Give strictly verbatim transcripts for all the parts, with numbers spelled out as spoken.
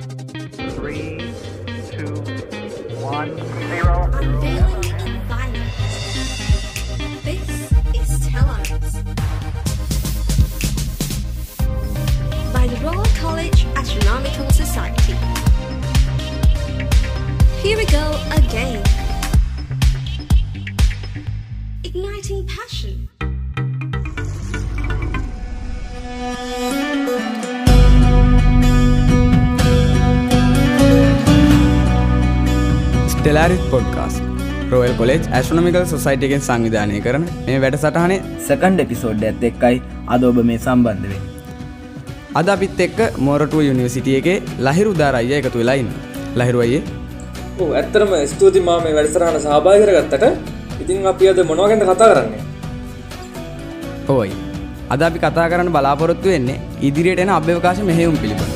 Three, two, one, zero. Unveiling environment. This is Stellaris. By the Royal College Astronomical Society. Here we go again. Igniting passion. Stellaris podcast. Royal College Astronomical Society එකෙන් සංවිධානය කරන මේ වැඩසටහනේ second episode එකත් එක්කයි අද ඔබ මේ සම්බන්ධ වෙන්නේ. අද අපිත් එක්ක මොරටුව යුනිවර්සිටි එකේ ලහිරු දාර අයියා එකතු වෙලා ඉන්නවා. ලහිරු අයියේ. ඔව් ඇත්තටම ස්තුතියි මම මේ වැඩසටහන සහභාගී කරගත්තට. ඉතින් අපි අද මොනවා ගැනද කතා කරන්නේ? ඔව්. අද අපි කතා කරන්න බලාපොරොත්තු වෙන්නේ ඉදිරියට එන අභ්‍යවකාශ මෙහෙයුම් පිළිබඳව.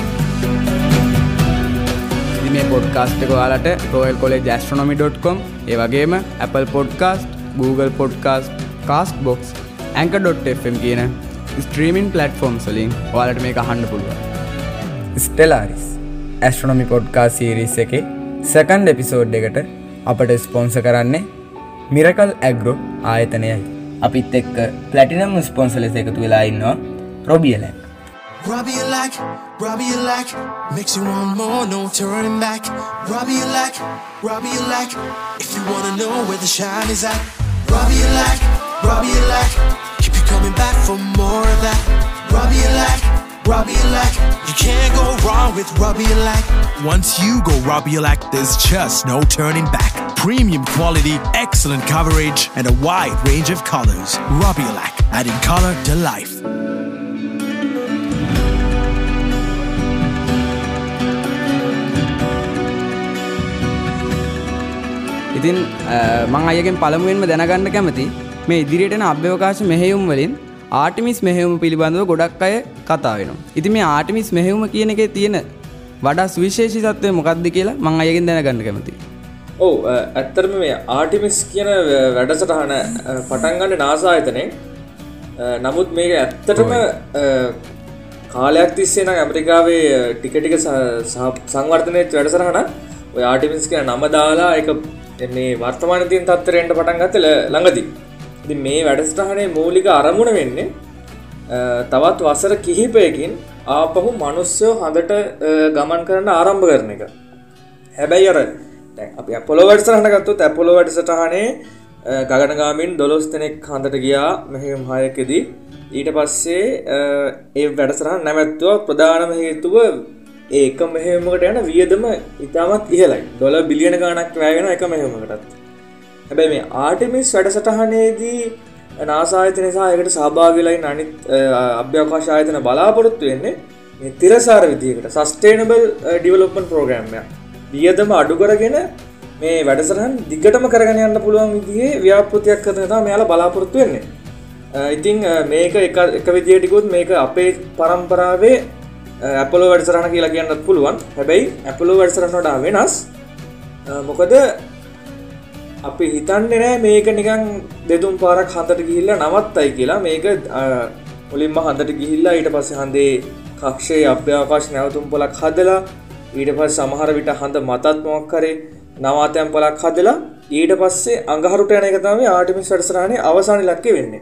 මේ පොඩ්කාස්ට් එක ඔයාලට royal college astronomy dot com ඒ වගේම Apple Podcast, Google Podcast, Castbox, anchor dot f m කියන ස්ට්‍රීමින් ප්ලැට්ෆෝම්ස් වලින් ඔයාලට මේක අහන්න පුළුවන්. Stellaris Astronomy Podcast series එකේ සෙකන්ඩ් එපිසෝඩ් එකට අපට ස්පොන්සර් කරන්නේ Miracle Agro ආයතනයයි. අපිත් එක්ක ප්ලැටිනම් ස්පොන්සර් ලෙස එකතු වෙලා ඉන්නවා Robielak. Robielak, Robielak, makes you want more, no turning back. Robielak, Robielak, if you wanna know where the shine is at. Robielak, Robielak, keep you coming back for more of that. Robielak, Robielak, you can't go wrong with Robielak. Once you go Robielak, there's just no turning back. Premium quality, excellent coverage, and a wide range of colors. Robielak, adding color to life. ඉතින් මම අයගෙන් පළමුවෙන්ම දැනගන්න කැමති මේ ඉදිරියට එන අභ්‍යවකාශ මෙහෙයුම් වලින් ආටිමිස් මෙහෙයුම පිළිබඳව ගොඩක් අය කතා වෙනවා. ඉතින් මේ ආටිමිස් මෙහෙයුම කියන එකේ තියෙන වඩා සුවිශේෂීත්වය මොකක්ද කියලා මම අයගෙන් දැනගන්න කැමතියි. ඔව් ඇත්තටම මේ ආටිමිස් කියන වැඩසටහන පටන් ගන්න නාසා ආයතනයෙන්. නමුත් මේක ඇත්තටම කාලයක් තිස්සේ නම් ඇමරිකාවේ ටික ටික සංවර්ධනයේ වැඩසටහන ඔය ආටිමිස් කියන නම දාලා ඒක මේ වර්තමානයේ තියෙන තත්ත්වයට පටන් ගත්තේ ළඟදී. ඉතින් මේ වැඩසටහනේ මූලික අරමුණ වෙන්නේ තවත් වසර කිහිපයකින් ආපහු මිනිස්සු හදට ගමන් කරන්න ආරම්භ කරන එක. හැබැයි අර දැන් අපි අපොලෝ වැඩසටහන ගත්තොත් අපොලෝ වැඩසටහනේ ගගනගාමීන් දොළොස් දෙනෙක් හදට ගියා මෙහෙයුම් හයකදී. ඊට පස්සේ ඒ වැඩසටහන නැවැත්තුවා. ප්‍රධානම හේතුව ඒ එක මෙහෙයුමකට යන වියදම ඉතාමත් ඉහළයි. ඩොලර් බිලියන ගණනක් වැය වෙන එක මෙහෙයුමකටත්. හැබැයි මේ ආටිමිස් වැඩසටහනේදී නාසා ආයතනය සහ ඒකට සහභාගී වෙලා ඉන්න අනිත් අභ්‍යවකාශ ආයතන බලාපොරොත්තු වෙන්නේ මේ තිරසාර විදියකට සස්ටේනබල් ඩෙවලොප්මන්ට් ප්‍රෝග්‍රෑම් එකක්. වියදම අඩු කරගෙන මේ වැඩසටහන දිගටම කරගෙන යන්න පුළුවන් විදිහේ ව්‍යාපෘතියක් කරන තමයි මෙයාලා බලාපොරොත්තු වෙන්නේ. ඉතින් මේක එක එක විදියට ගියොත් මේක අපේ පරම්පරාවේ අපොලෝ වැඩසටහන කියලා කියන්නත් පුළුවන්. හැබැයි අපොලෝ වැඩසටහන වඩා වෙනස්. මොකද අපි හිතන්නේ නෑ මේක නිකන් දෙතුන් පාරක් හඳට ගිහිල්ලා නවත්තයි කියලා. මේක මුලින්ම හඳට ගිහිල්ලා ඊට පස්සේ හඳේ කක්ෂයේ අභ්‍යවකාශ නැවතුම් පොලක් හදලා ඊට පස්සේ සමහර විට හඳ මතත් මොකක් කරේ නවාතැන් පොලක් හදලා ඊට පස්සේ අඟහරුට යන එක තමයි ආටිමිස් වැඩසටහනේ අවසාන ඉලක්කය වෙන්නේ.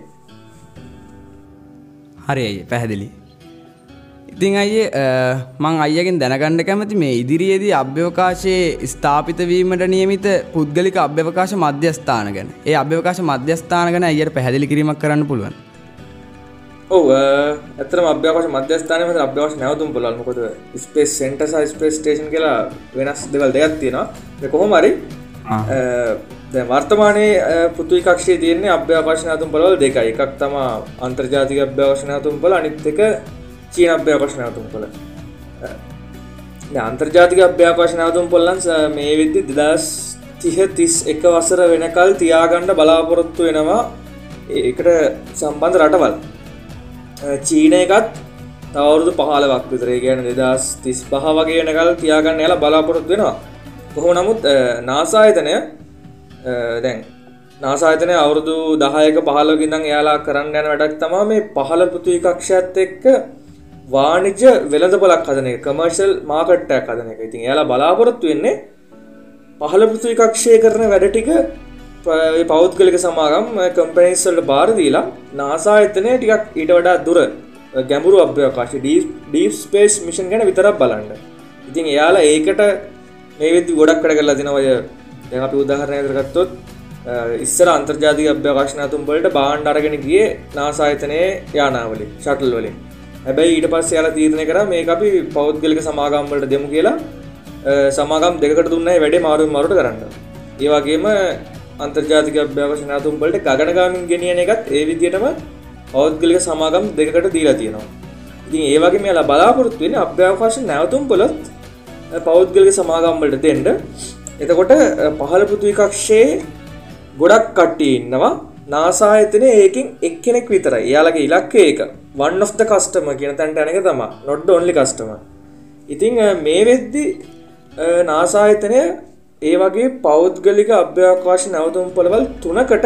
හරි අයියේ පැහැදිලි. ඉතින් අයියේ මං අයියගෙන් දැනගන්න කැමති මේ ඉදිරියේදී අභ්‍යවකාශයේ ස්ථාපිත වීමට නියමිත පුද්ගලික අභ්‍යවකාශ මධ්‍යස්ථාන ගැන. ඒ අභ්‍යවකාශ මධ්‍යස්ථාන ගැන අයියට පැහැදිලි කිරීමක් කරන්න පුළුවන්. ඔව් ඇත්තටම අභ්‍යවකාශ මධ්‍යස්ථානයේ මත අභ්‍යවකාශ නැවතුම් පොළවල් මොකද ස්පේස් සෙන්ටර් සහ ස්පේස් ස්ටේෂන් කියලා වෙනස් දේවල් දෙකක් තියෙනවා. මේ කොහොම හරි දැන් වර්තමානයේ පෘථිවි කක්ෂයේ තියෙන්නේ අභ්‍යවකාශ නැවතුම් පොළවල් දෙකයි. එකක් තමයි අන්තර්ජාතික අභ්‍යවකාශ නැවතුම් පොළ, අනිත් එක චීන අභ්‍යවකාශ නැවතුම් පොළ. දැන් අන්තර්ජාතික අභ්‍යවකාශ නැවතුම් පොළන් මේ වෙද්දි දෙදාස් තිහ තිස් එක වසර වෙනකල් තියාගන්න බලාපොරොත්තු වෙනවා ඒකට සම්බන්ධ රටවල්. චීන එකත් තව අවුරුදු පහළොවක් විතර ඒ කියන්නේ දෙදාස් තිස් පහ වගේ වෙනකල් තියාගන්න යාලා බලාපොරොත්තු වෙනවා. කොහොම නමුත් නාසා ආයතනය දැන් නාසා ආයතනය අවුරුදු දහයක පහළොවක ඉඳන් එයාලා කරන්න යන වැඩක් තමයි මේ පහළ පෘථිවි කක්ෂයත් එක්ක වාණිජ්‍ය වෙළඳපොලක් හදන එක, කමර්ෂල් මාකට් එකක් හදන එක. ඉතින් එයාලා බලාපොරොත්තු වෙන්නේ පහළ පෘථිවි කක්ෂයේ කරන වැඩ ටික ඒ පෞද්ගලික සමාගම් කම්පැනිස් වලට බාර දීලා NASA එතනේ ටිකක් ඊට වඩා දුර ගැඹුරු අභ්‍යවකාශ ඩීප් ස්පේස් මිෂන් ගැන විතරක් බලන්න. ඉතින් එයාලා ඒකට මේ වෙද්දි ගොඩක් වැඩ කරලා දෙනවා. ඔය දැන් අපි උදාහරණයක් ගත්තොත් ඉස්සර අන්තර්ජාතික අභ්‍යවකාශ නැවතුම් වලට බාණ්ඩ අරගෙන ගියේ NASA එතනේ යානාවලින් ෂටල් වලින්. හැබැයි ඊට පස්සේ යාලා තීරණය කරා මේක අපි පෞද්ගලික සමාගම් වලට දෙමු කියලා. සමාගම් දෙකකට දුන්නා මේ වැඩේ මාරුවෙන් මාරුවට කරන්න. ඒ වගේම අන්තර්ජාතික අභ්‍යවකාශ නැවතුම් වලට ගගනගාමින් ගෙනියන එකත් ඒ විදිහටම පෞද්ගලික සමාගම් දෙකකට දීලා තියෙනවා. ඉතින් ඒ වගේම යාලා බලාපොරොත්තු වෙන්නේ අභ්‍යවකාශ නැවතුම් වලත් පෞද්ගලික සමාගම් වලට දෙන්න. එතකොට පහළ පෘථිවි කක්ෂයේ ගොඩක් කට්ටිය ඉන්නවා. NASA එතනේ ඒකෙන් එක්කෙනෙක් විතරයි. එයාලගේ ඉලක්කය ඒක. one of the customer කියන තැනට යන එක තමයි. not the only customer. ඉතින් මේ වෙද්දි NASA එතනේ ඒ වගේ පෞද්ගලික අභ්‍යවකාශ නැවතුම් පොළවල් තුනකට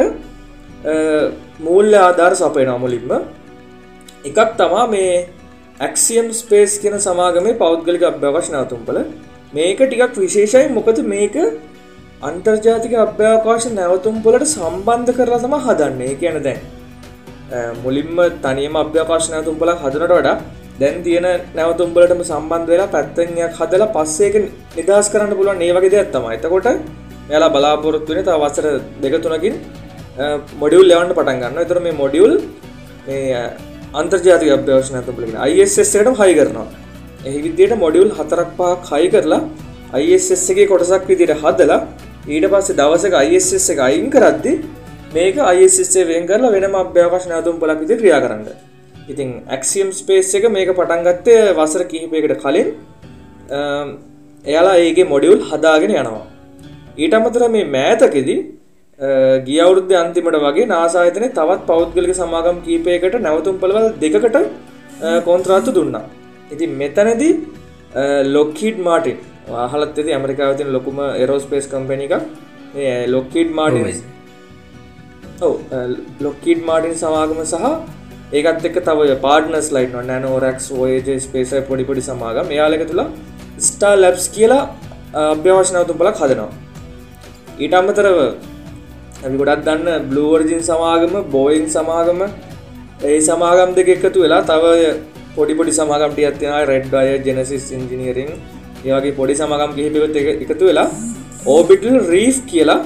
මූල්‍ය ආධාර සපයනවා මුලින්ම. එකක් තමයි මේ Axiom Space කියන සමාගමේ පෞද්ගලික අභ්‍යවකාශ නැවතුම් පොළ. මේක ටිකක් විශේෂයි. මොකද මේක අන්තර්ජාතික අභ්‍යවකාශ නැවතුම් පොළට සම්බන්ධ කරලා තමයි හදන්නේ. ඒ කියන්නේ දැන් මුලින්ම තනියම අභ්‍යවකාශ නැවතුම් පොළක් හදනට වඩා දැන් තියෙන නැවතුම් වලටම සම්බන්ධ වෙලා පැත්තෙන් එකක් හදලා පස්සේ ඒක නිදාස් කරන්න පුළුවන් මේ වගේ දෙයක් තමයි. එතකොට එයාලා බලාපොරොත්තු වෙන්නේ තව වසර දෙක තුනකින් මොඩියුල් ලෙවන්න පටන් ගන්නවා. ඒතර මේ මොඩියුල් මේ අන්තර්ජාතික අභ්‍යවකාශ නැවතුම් වල කියන I S S එකටම හයි කරනවා. ඒ විදිහට මොඩියුල් හතරක් පහක් හයි කරලා I S S එකේ කොටසක් විදිහට හදලා ඊට පස්සේ දවසක I S S එක අයින් කරද්දි මේක I S S එක වෙන් කරලා වෙනම අභ්‍යවකාශ නැවතුම් පොළක් විදිහට ක්‍රියා කරන්න. ඉතින් Axiom Space එක මේක පටන් ගත්තේ වසර කිහිපයකට කලින්. එයාලා ඒකේ මොඩියුල් හදාගෙන යනවා. ඊට අමතරව මේ මෑතකෙදි ගිය අවුරුද්දේ අන්තිමට වගේ NASA එතනේ තවත් පෞද්ගලික සමාගම් කිහිපයකට නැවතුම් පොළවල් දෙකකට කොන්ත්‍රාත්තු දුන්නා. ඉතින් මෙතනදී Lockheed Martin අහලත් ඇති ඇමරිකාවේ තියෙන ලොකුම ඒරෝස්පේස් කම්පැනි එකක්. මේ Lockheed Martin ඔව් Lockheed Martin සමාගම සහ ඒකත් එක්ක තව පාර්ට්නර්ස් ලා ඉන්නවා. Nanoracks, Voyager, SpaceX පොඩි පොඩි සමාගම්. එයාලා එක තුල Star Labs කියලා අභ්‍යවකාශ නැවතුම් පොළක් හදනවා. ඊට අමතරව අපි ගොඩක් දන්න Blue Origin සමාගම, Boeing සමාගම, ඒ සමාගම් දෙක එකතු වෙලා තව පොඩි පොඩි සමාගම් ටිකක් තියෙනවා. Red Wire, Genesis Engineering, ඒ වගේ පොඩි සමාගම් කිහිපයකට එකතු වෙලා Orbital Reef කියලා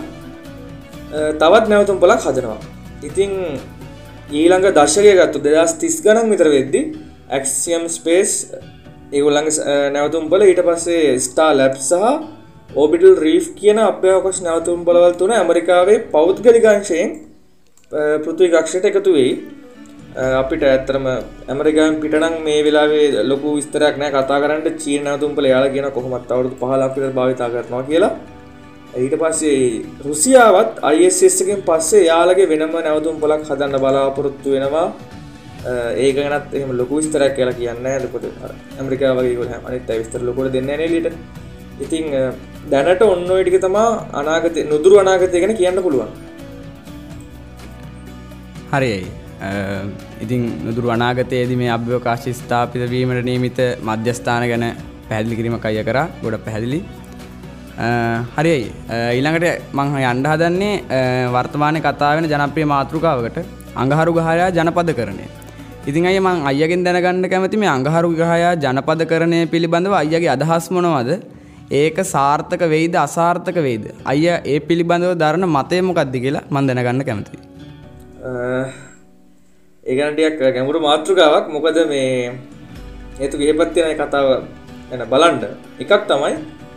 තවත් නැවතුම් පොළක් හදනවා. ඉතින් ඊළඟ දශකය ගත්තු දෙදහස් තිස් ගණන් විතර වෙද්දි Axiom Space ඒගොල්ලන්ගේ නැවතුම් පොළ ඊට පස්සේ Star Labs සහ Orbital Reef කියන අභ්‍යවකාශ නැවතුම් පොළවල් තුන ඇමරිකාවේ පෞද්ගලික අංශයෙන් පෘථිවි කක්ෂයට එකතු වෙයි. අපිට ඇත්තටම ඇමරිකාවෙන් පිට නම් මේ වෙලාවේ ලොකු විස්තරයක් නැහැ කතා කරන්න. චීන නැවතුම් පොළ යාලා කියන කොහොමත් අවුරුදු පහළොවක් විතර භාවිතා කරනවා කියලා. ඊට පස්සේ රුසියාවත් I S S එකෙන් පස්සේ යාලගේ වෙනම නැවතුම් පොළක් හදන්න බලාපොරොත්තු වෙනවා. ඒක ගැනත් එහෙම ලොකු විස්තරයක් කියලා කියන්නේ නැහැ. ලොකුට ඇමරිකාව වගේ ඒගොල්ලෝ අනිත් අය විස්තර ලොකුට දෙන්නේ නැහැ නේ එළියට. ඉතින් දැනට ඔන්න ඔය ටික තමයි අනාගතේ නුදුරු අනාගතය ගැන කියන්න පුළුවන්. හරියි. ඉතින් නුදුරු අනාගතයේදී මේ අභ්‍යවකාශ ස්ථාපිත වීමට නියමිත මධ්‍යස්ථාන ගැන පැහැදිලි කිරීමක් අය කරා. ගොඩක් පැහැදිලි. හරියි. ඊළඟට මම යන්න හදන්නේ වර්තමානයේ කතා වෙන ජනප්‍රිය මාතෘකාවකට අඟහරු ගහයා ජනපදකරණය. ඉතින් අයියා මම අයියාගෙන් දැනගන්න කැමති මේ අඟහරු ගහයා ජනපදකරණය පිළිබඳව අයියාගේ අදහස් මොනවද? ඒක සාර්ථක වෙයිද අසාර්ථක වෙයිද? අයියා ඒ පිළිබඳව දරන මතය මොකක්ද කියලා මම දැනගන්න කැමතියි. ඒ ගැන ටිකක් ගැඹුරු මාතෘකාවක්. මොකද මේ හේතු කිහිපයක් තියෙන කතාව ගැන බලන්න. එකක් තමයි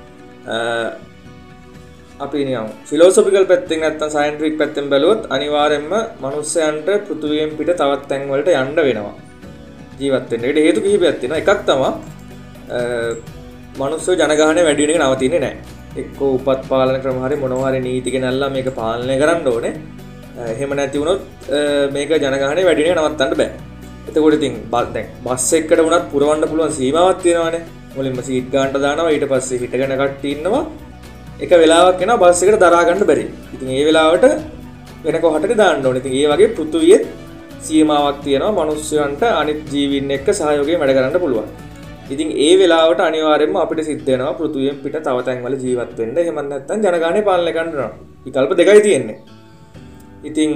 අපි නිකන් ෆිලොසොෆිකල් පැත්තෙන් නැත්තම් සයන්ටිෆික් පැත්තෙන් බැලුවොත් අනිවාර්යයෙන්ම මනුස්සයන්ට පෘථිවියෙන් පිට තවත් තැන් වලට යන්න වෙනවා ජීවත් වෙන්න. ඒකට හේතු කිහිපයක් තියෙනවා. එකක් තමයි මනුස්සය ජනගහනය වැඩි වෙන එක නවතින්නේ නැහැ. එක්කෝ උපත් පාලන ක්‍රම හරි මොනවා හරි නීති ගෙනල්ලා මේක පාලනය කරන්න ඕනේ. එහෙම නැති වුණොත් මේක ජනගහනය වැඩි වෙන එක නවත්තන්න බෑ. එතකොට ඉතින් දැන් බස් එකකට වුණත් පුරවන්න පුළුවන් සීමාවක් තියෙනවානේ. මුලින්ම සීට් ගන්නට දානවා, ඊට පස්සේ හිටගෙන කට්ටිය ඉන්නවා. එක වෙලාවක් එනවා බස් එකට දරා ගන්න බැරි. ඉතින් ඒ වෙලාවට වෙන කොහටද දාන්න ඕනේ. ඉතින් ඒ වගේ පෘථුවියේ සීමාවක් තියෙනවා මිනිස්සුන්ට අනිත් ජීවීන් එක්ක සහයෝගයෙන් වැඩ කරන්න පුළුවන්. ඉතින් ඒ වෙලාවට අනිවාර්යයෙන්ම අපිට සිද්ධ වෙනවා පෘථුවියෙන් පිට තව තැන්වල ජීවත් වෙන්න. එහෙම නැත්නම් ජනගහනය පාලනය කරන්න. විකල්ප දෙකයි තියෙන්නේ. ඉතින්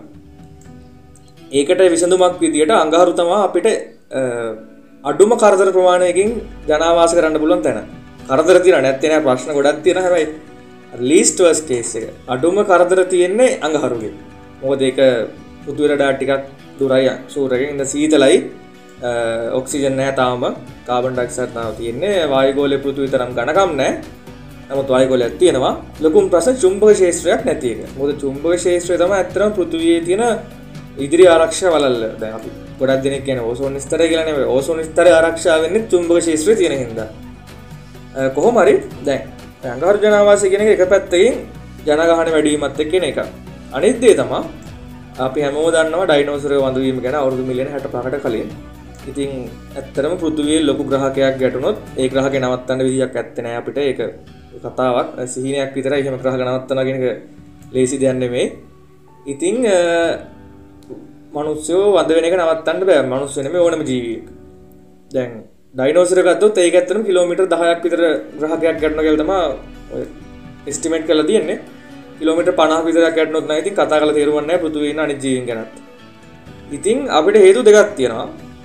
ඒකට විසඳුමක් විදියට අඟහරු තමයි අපිට අඩුම කරදර ප්‍රමාණයකින් ජනාවාස කරන්න පුළුවන් තැන. කරදර තියෙන නැත්තේ නෑ ප්‍රශ්න ගොඩක් තියෙනවා හැබැයි least worst case එක අඩුම කරදර තියෙන්නේ අඟහරුගේ. මොකද ඒක පෘථුවියට වඩා ටිකක් දුරයි සූර්යයෙන් ඉඳ සීතලයි ඔක්සිජන් නැහැ තාම කාබන් ඩයොක්සයිඩ් තාම තියෙන්නේ වායුගෝලයේ පෘථුවිය තරම් ඝනකම් නැහැ. නමුත් වායුගෝලයක් තියෙනවා. ලොකුම ප්‍රශ්න චුම්බක ක්ෂේත්‍රයක් නැති එක. මොකද චුම්බක ක්ෂේත්‍රය තමයි ඇත්තටම පෘථුවියේ තියෙන ඉදිරි ආරක්ෂා වලල්ල. දැන් අපි ගොඩක් දෙනෙක් කියන්නේ ඕසෝන් ස්තරය කියලා නෙවෙයි. ඕසෝන් ස්තරය ආරක්ෂා වෙන්නේ චුම්බක ක්ෂේත්‍රයේ තියෙන හින්දා. කොහොම හරි දැන් අඟහරු ජනාවාසය කියන එක එක පැත්තකින් ජනගහන වැඩි වීමත් එක්ක එන එක. අනිත් දේ තමයි අපි හැමෝම දන්නවා ඩයිනෝසරයෝ වඳ වීම ගැන අවුරුදු මිලියන හැට පහකට කලින්. ඉතින් ඇත්තටම පෘථුවියේ ලොකු ග්‍රහකයක් ගැටුණොත් ඒ ග්‍රහකේ නවත්තන්න විදියක් ඇත්තේ නැහැ අපිට. ඒක කතාවක් සිහිනයක් විතරයි. එහෙම ග්‍රහක නවත්තනවා කියන එක ලේසි දෙයක් නෙමෙයි. ඉතින් මිනිස්සු වඳ වෙන එක නවත්තන්න බෑ. මිනිස්සු නෙමෙයි ඕනම ජීවියෙක්. දැන් ඩයිනෝසරය ගත්තොත් ඒක ඇත්තටම කිලෝමීටර් දහයක් විතර ග්‍රහකයක් ගැටුණා කියලා තමයි ඔය එස්ටිමේට් කරලා තියෙන්නේ. කිලෝමීටර් පනහක් විතරක් ගැටුණොත් නම් ඉතින් කතා කරලා තේරුම් නැහැ පෘථුවියේ ඉන්න අනිත් ජීවීන් ගැනත්. ඉතින් අපිට හේතු දෙකක් තියෙනවා.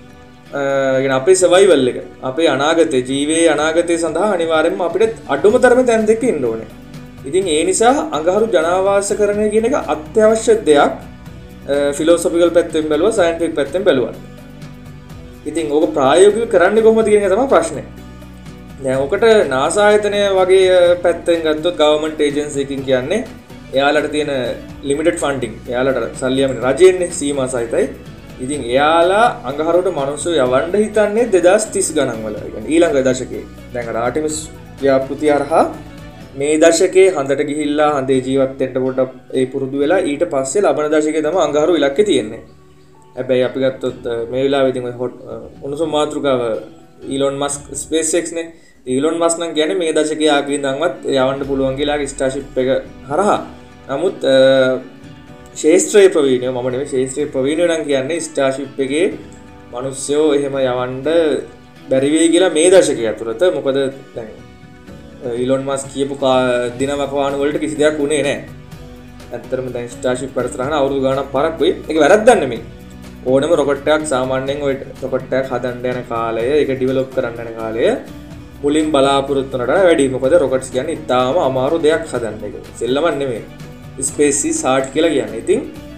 ඒ අපේ සර්වයිවල් එක අපේ අනාගතේ ජීවයේ අනාගතය සඳහා අනිවාර්යයෙන්ම අපිට අඩුම තරමේ තැන් දෙක ඉන්න ඕනේ. ඉතින් ඒ නිසා අඟහරු ජනාවාසකරණය කියන එක අත්‍යවශ්‍ය දෙයක්. ෆිලොසොෆිකල් පැත්තෙන් බැලුවා සයන්ටිෆික් පැත්තෙන් බැලුවා. ඉතින් ඕක ප්‍රායෝගිකව කරන්නේ කොහොමද කියන එක තමයි ප්‍රශ්නේ. දැන් ඔකට නාසා ආයතනය වගේ පැත්තෙන් ගත්තොත් ගවර්න්මන්ට් ඒජන්සි එකකින් කියන්නේ එයාලට තියෙන ලිමිටඩ් ෆන්ඩින් එයාලට සල්ලි යන්නේ රජයෙන්නේ සීමා සහිතයි. ඉතින් එයාලා අඟහරුවට මිනිස්සු යවන්න හිතන්නේ දෙදාස් තිස් ගණන් වල. ඒ කියන්නේ ඊළඟ දශකයේ. දැන් අර ආටිමිස් ව්‍යාපෘතිය හරහා මේ දශකයේ හඳට ගිහිල්ලා හඳේ ජීවත් වෙන්න පොඩ්ඩක් ඒ පුරුදු වෙලා ඊට පස්සේ ලබන දශකයේ තමයි අඟහරු ඉලක්කේ තියෙන්නේ. හැබැයි අපි ගත්තොත් මේ වෙලාවේදී ඔය උණුසුම් මාතෘකාව ඊලොන් මස්ක් ස්පේස් එක්ස් නේ. ඊලොන් මස්ක් නම් කියන්නේ මේ දශකයේ ආගින් ඉඳන්වත් යවන්න පුළුවන් කියලා ස්ටාර්ෂිප් එක හරහා. නමුත් ශේෂ්ත්‍රයේ ප්‍රවීණය මම නෙවෙයි ශේෂ්ත්‍රයේ ප්‍රවීණය නම් කියන්නේ ස්ටාර්ෂිප් එකේ මිනිස්සුયો එහෙම යවන්න බැරි වෙයි කියලා මේ දශකයේ අතුරත. මොකද දැන් ඊලොන් මස්ක් කියපු දිනවක වාහන වලට කිසි දෙයක් උනේ නැහැ. ඇත්තටම දැන් ස්ටාර්ෂිප් වැඩසටහන අවුරුදු ගාණක් පරක් වෙයි. ඒක වැරද්දක් නෙමෙයි. ඕනම රොකට් එකක් සාමාන්‍යයෙන් ඔය රොකට් එකක් හදන්න යන කාලය, ඒක ඩිවෙලොප් කරන්න යන කාලය මුලින් බලාපොරොත්තු වෙනට වැඩි. මොකද රොකට්ස් කියන්නේ ඉතාලම අමාරු දෙයක් හදන්න එක. සෙල්ලමක් නෙමෙයි. ස්පේස් is hard කියලා කියන්නේ. ඉතින්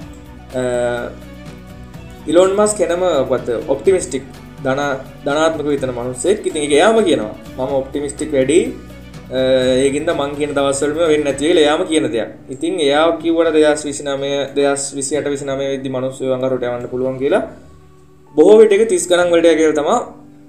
ඊලොන් මස්ක් කෙනම what ඔප්ටිමිස්ටික් ධන ධනාත්මක විතර මිනිස්සෙක්. ඉතින් ඒක එයාම කියනවා. මම ඔප්ටිමිස්ටික් වැඩි. ඒකින්ද මං කියන දවස්වලම වෙන්නේ නැති කියලා එයාම කියන දෙයක්. ඉතින් එයා කිව්වට දෙදාස් විසිනමය දෙදාස් විසිඅට විසිනමය වෙද්දි මිනිස්සු අඟහරුවට යවන්න පුළුවන් කියලා. බොහෝ විට ඒක තිස් ගණන් වලට යනවා තමයි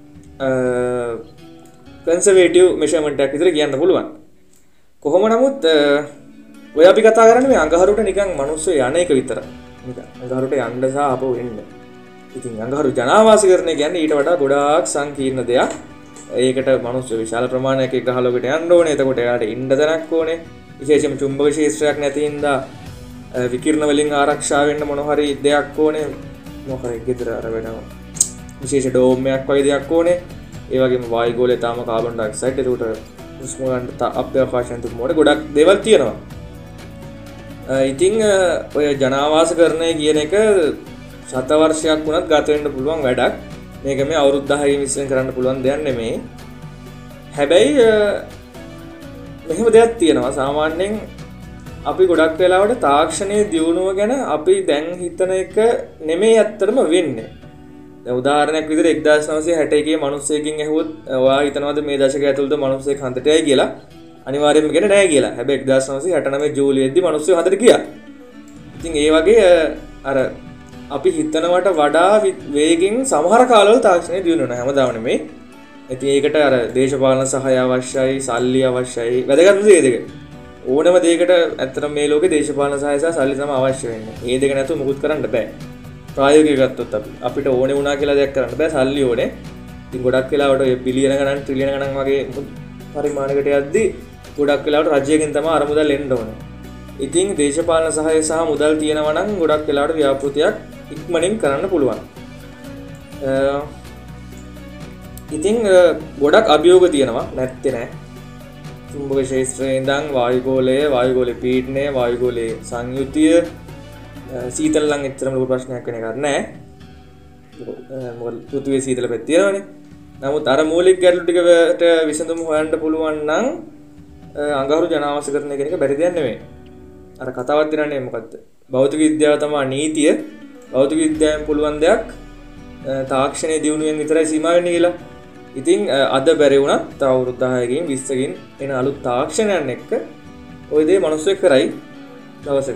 කන්සර්වේටිව් මෙෂර්මන්ට් එකක් විතර කියන්න පුළුවන්. කොහොම නමුත් ඔය අපි කතා කරන්නේ මේ අඟහරුවට නිකන් මිනිස්සු යන එක විතරයි. නිකන් අඟහරුවට යන්න සහ ආපහු එන්න. ඉතින් අඟහරු ජනාවාසීකරණය කියන්නේ ඊට වඩා ගොඩාක් සංකීර්ණ දෙයක්. ඒකට මිනිස්සු විශාල ප්‍රමාණයක ග්‍රහලෝකයට යන්න ඕනේ. එතකොට එයාට ඉන්න තැනක් ඕනේ. විශේෂයෙන්ම චුම්බක ක්ෂේත්‍රයක් නැති හින්දා විකිරණ වලින් ආරක්ෂා වෙන්න මොන හරි දෙයක් ඕනේ. මොකක් හරි ගෙදර අර වෙනවා. විශේෂ ඩෝම් එකක් වගේ දෙයක් ඕනේ. ඒ වගේම වායුගෝලයේ තාම කාබන් ඩයොක්සයිඩ් ඒකට උෂ්ම ගන්න අභ්‍යවකාශයන් තුමෝඩ ගොඩක් දේවල් තියෙනවා. ඉතින් ඔය ජනාවාසකරණය කියන එක සත වර්ෂයක් වුණත් ගත වෙන්න පුළුවන් වැඩක්. මේක මේ අවුරුදු දහයකින් විශ්ලේෂණය කරන්න පුළුවන් දෙයක් නෙමෙයි. හැබැයි මෙහෙම දෙයක් තියෙනවා. සාමාන්‍යයෙන් අපි ගොඩක් වෙලාවට තාක්ෂණයේ දියුණුව ගැන අපි දැන් හිතන එක නෙමෙයි ඇත්තටම වෙන්නේ. දැන් උදාහරණයක් විදිහට එක්දාස් නවසිය හැට එකේ මිනිස්සෙකින් ඇහුවොත් ඔයා හිතනවද මේ දශකය ඇතුළත මිනිස්සෙක් හන්දට යයි කියලා? අනිවාර්යයෙන්ම කියන්නේ නැහැ කියලා. හැබැයි එක්දාස් නවසිය හැට නවය ජූලියේදී මිනිස්සු හන්දට ගියා. ඉතින් ඒ වගේ අර අපි හිතනවට වඩා වේගෙන් සමහර කාලවල තාක්ෂණය දියුණු වෙනවා. හැමදාම නෙමෙයි. ඉතින් ඒකට අර දේශපාලන සහාය අවශ්‍යයි, සල්ලි අවශ්‍යයි. වැදගත් දේ දෙක. ඕනම දෙයකට ඇත්තටම මේ ලෝකේ දේශපාලන සහාය සහ සල්ලි තමයි අවශ්‍ය වෙන්නේ. මේ දෙක නැතුව මුකුත් කරන්න බෑ. ප්‍රායෝගිකව ගත්තොත් අපි අපිට ඕනේ වුණා කියලා දෙයක් කරන්න බෑ. සල්ලි ඕනේ. ඉතින් ගොඩක් වෙලාවට ඔය බිලියන ගණන්, ට්‍රිලියන ගණන් වගේ පරිමාණයකට යද්දි ගොඩක් වෙලාවට රජයකින් තමයි අරමුදල් එන්න ඕනේ. ඉතින් දේශපාලන සහාය සහ මුදල් තියෙනවා නම් ගොඩක් වෙලාවට ව්‍යාපෘතියක් ඉක්මනින් කරන්න පුළුවන්. ඉතිං ගොඩක් අභියෝග තියෙනවා නැත්තේ නෑ. චුම්බක ශේෂත්‍රයේ ඉඳන් වායුගෝලය, වායුගෝලයේ පීඩනය, වායුගෝලයේ සංයුතිය, සීතලෙන් එච්චරම ලොකු ප්‍රශ්නයක් වෙන එකක් නෑ. මොකද පෘථිවියේ සීතල පැත්ත තියෙනවනේ. නමුත් අර මූලික ගැටලු ටිකට විසඳුම් හොයන්න පුළුවන් නම් අඟහරු ජනාවාසකරණය කියන එක බැරි දෙයක් නෙමෙයි. අර කතාවක් තියෙනනේ මොකද්ද? භෞතික විද්‍යාව තමයි නීතිය. භෞතික විද්‍යාවෙන් පුළුවන් දෙයක් තාක්ෂණයේ දියුණුවෙන් විතරයි සීමා වෙන්නේ කියලා. ඉතින් අද බැරි වුණත් තව අවුරුදු දහයකින් විස්සකින් එන අලුත් තාක්ෂණයන් එක්ක ওই දේ මිනිස්සු කරයි දවසක.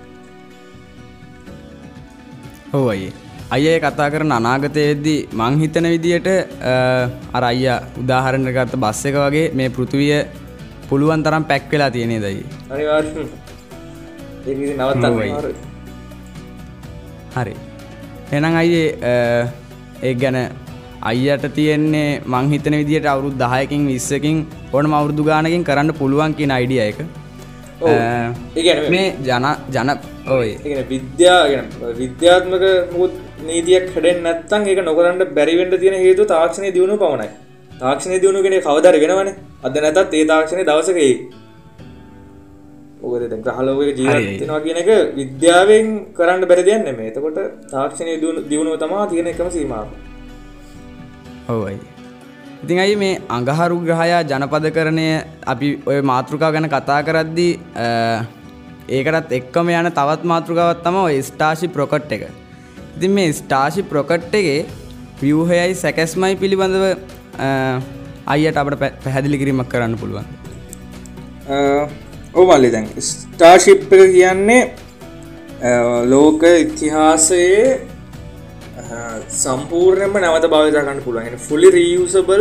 ඔව් අයියේ. අයියා කතා කරන අනාගතයේදී මං හිතන විදියට අර අයියා උදාහරණයක් ගත්ත බස් එක වගේ මේ පෘථිවිය පුළුවන් තරම් පැක් වෙලා තියෙන නේද අයියේ? අනිවාර්යයෙන්ම. ඒක ඉතින් නවත්තන්න අමාරුයි. හරි. එහෙනම් අයියේ ඒක ගැන අයියට තියෙන්නේ මං හිතන විදියට අවුරුදු දහයකින් විස්සකින් ඕනම අවුරුදු ගානකින් කරන්න පුළුවන් කියන අයිඩියා එක. ඔව්. ඒ කියන්නේ මේ ජන ජන ඔය ඒ කියන්නේ විද්‍යාව කියන්නේ විද්‍යාත්මක මොකද නීතියක් හැදෙන්නේ නැත්නම් ඒක නොකරන්න බැරි වෙන්න තියෙන හේතුව තාක්ෂණයේ දියුණුව පමණයි. තාක්ෂණයේ දියුණුව කියන්නේ කවදාද වෙනවනේ. අද නැතත් ඒ තාක්ෂණයේ දවසක එයි. මොකද දැන් ග්‍රහලෝකයක ජීවත් වෙනවා කියන එක විද්‍යාවෙන් කරන්න බැරි දෙයක් නෙමෙයි. එතකොට තාක්ෂණයේ දියුණුව තමයි තියෙන එකම සීමාව. ඔව් අයි. ඉතින් අයි මේ අඟහරු ග්‍රහය ජනපදකරණය අපි ඔය මාතෘකාව ගැන කතා කරද්දී ඒකටත් එක්කම යන තවත් මාතෘකාවක් තමයි ඔය ස්ටාර්ෂිප් රොකට් එක. ඉතින් මේ ස්ටාර්ෂිප් රොකට් එකේ ව්‍යුහයයි සැකස්මයි පිළිබඳව අයියට අපිට පැහැදිලි කිරීමක් කරන්න පුළුවන්. ඔව් මල්ලි දැන් ස්ටාර්ෂිප් එක කියන්නේ ලෝක ඉතිහාසයේ සම්පූර්ණයෙන්ම නැවත භාවිත කරන්න පුළුවන්. يعني fully reusable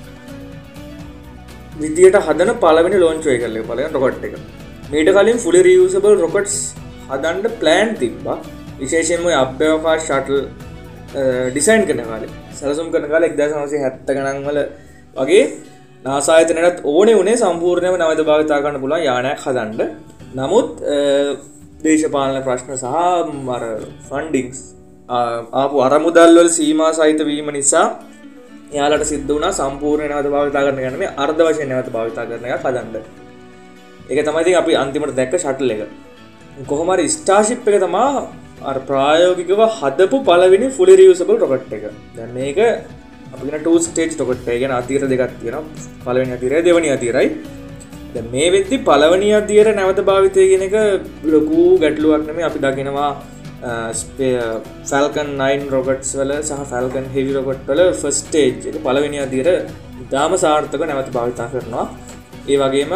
විදියට හදන පළවෙනි launch vehicle එක පළවෙනි rocket එක. මීට කලින් fully reusable rockets හදන්න plan තිබ්බා. විශේෂයෙන්ම ඔය අභ්‍යවකාශ shuttle ඩිසයින් කරන කාලේ. සැලසුම් කරන කාලේ එක්දාස් නවසිය හැත්තෑ ගණන් වල වගේ NASA ආයතනයටත් ඕනේ උනේ සම්පූර්ණයෙන්ම නැවත භාවිත කරන්න පුළුවන් යානයක් හදන්න. නමුත් දේශපාලන ප්‍රශ්න සහ අර ෆන්ඩින්ග්ස් ආපු අරමුදල් වල සීමා සහිත වීම නිසා එයාලට සිද්ධ වුණා සම්පූර්ණ නැවත භාවිත කරන්න ගන්න මේ අර්ධ වශයෙන් නැවත භාවිත කරන එක හදන්න. ඒක තමයි ඉතින් අපි අන්තිමට දැක්ක ෂටල් එක. කොහොම හරි ස්ටාර්ෂිප් එක තමයි අර ප්‍රායෝගිකව හදපු පළවෙනි fully reusable rocket එක. දැන් මේක අපි කියන two stage rocket එක. කියන අතිර දෙකක් තියෙනවා. පළවෙනි අතිරයි දෙවෙනි අතිරයි. දැන් මේ වෙද්දි පළවෙනි අතිර නැවත භාවිතය කියන එක ලොකු ගැටලුවක් නෙමෙයි. අපි දකිනවා Falcon nine rockets වල සහ Falcon heavy rocket වල first stage එක පළවෙනි අදියර ඉතාම සාර්ථකව නැවත භාවිත කරනවා. ඒ වගේම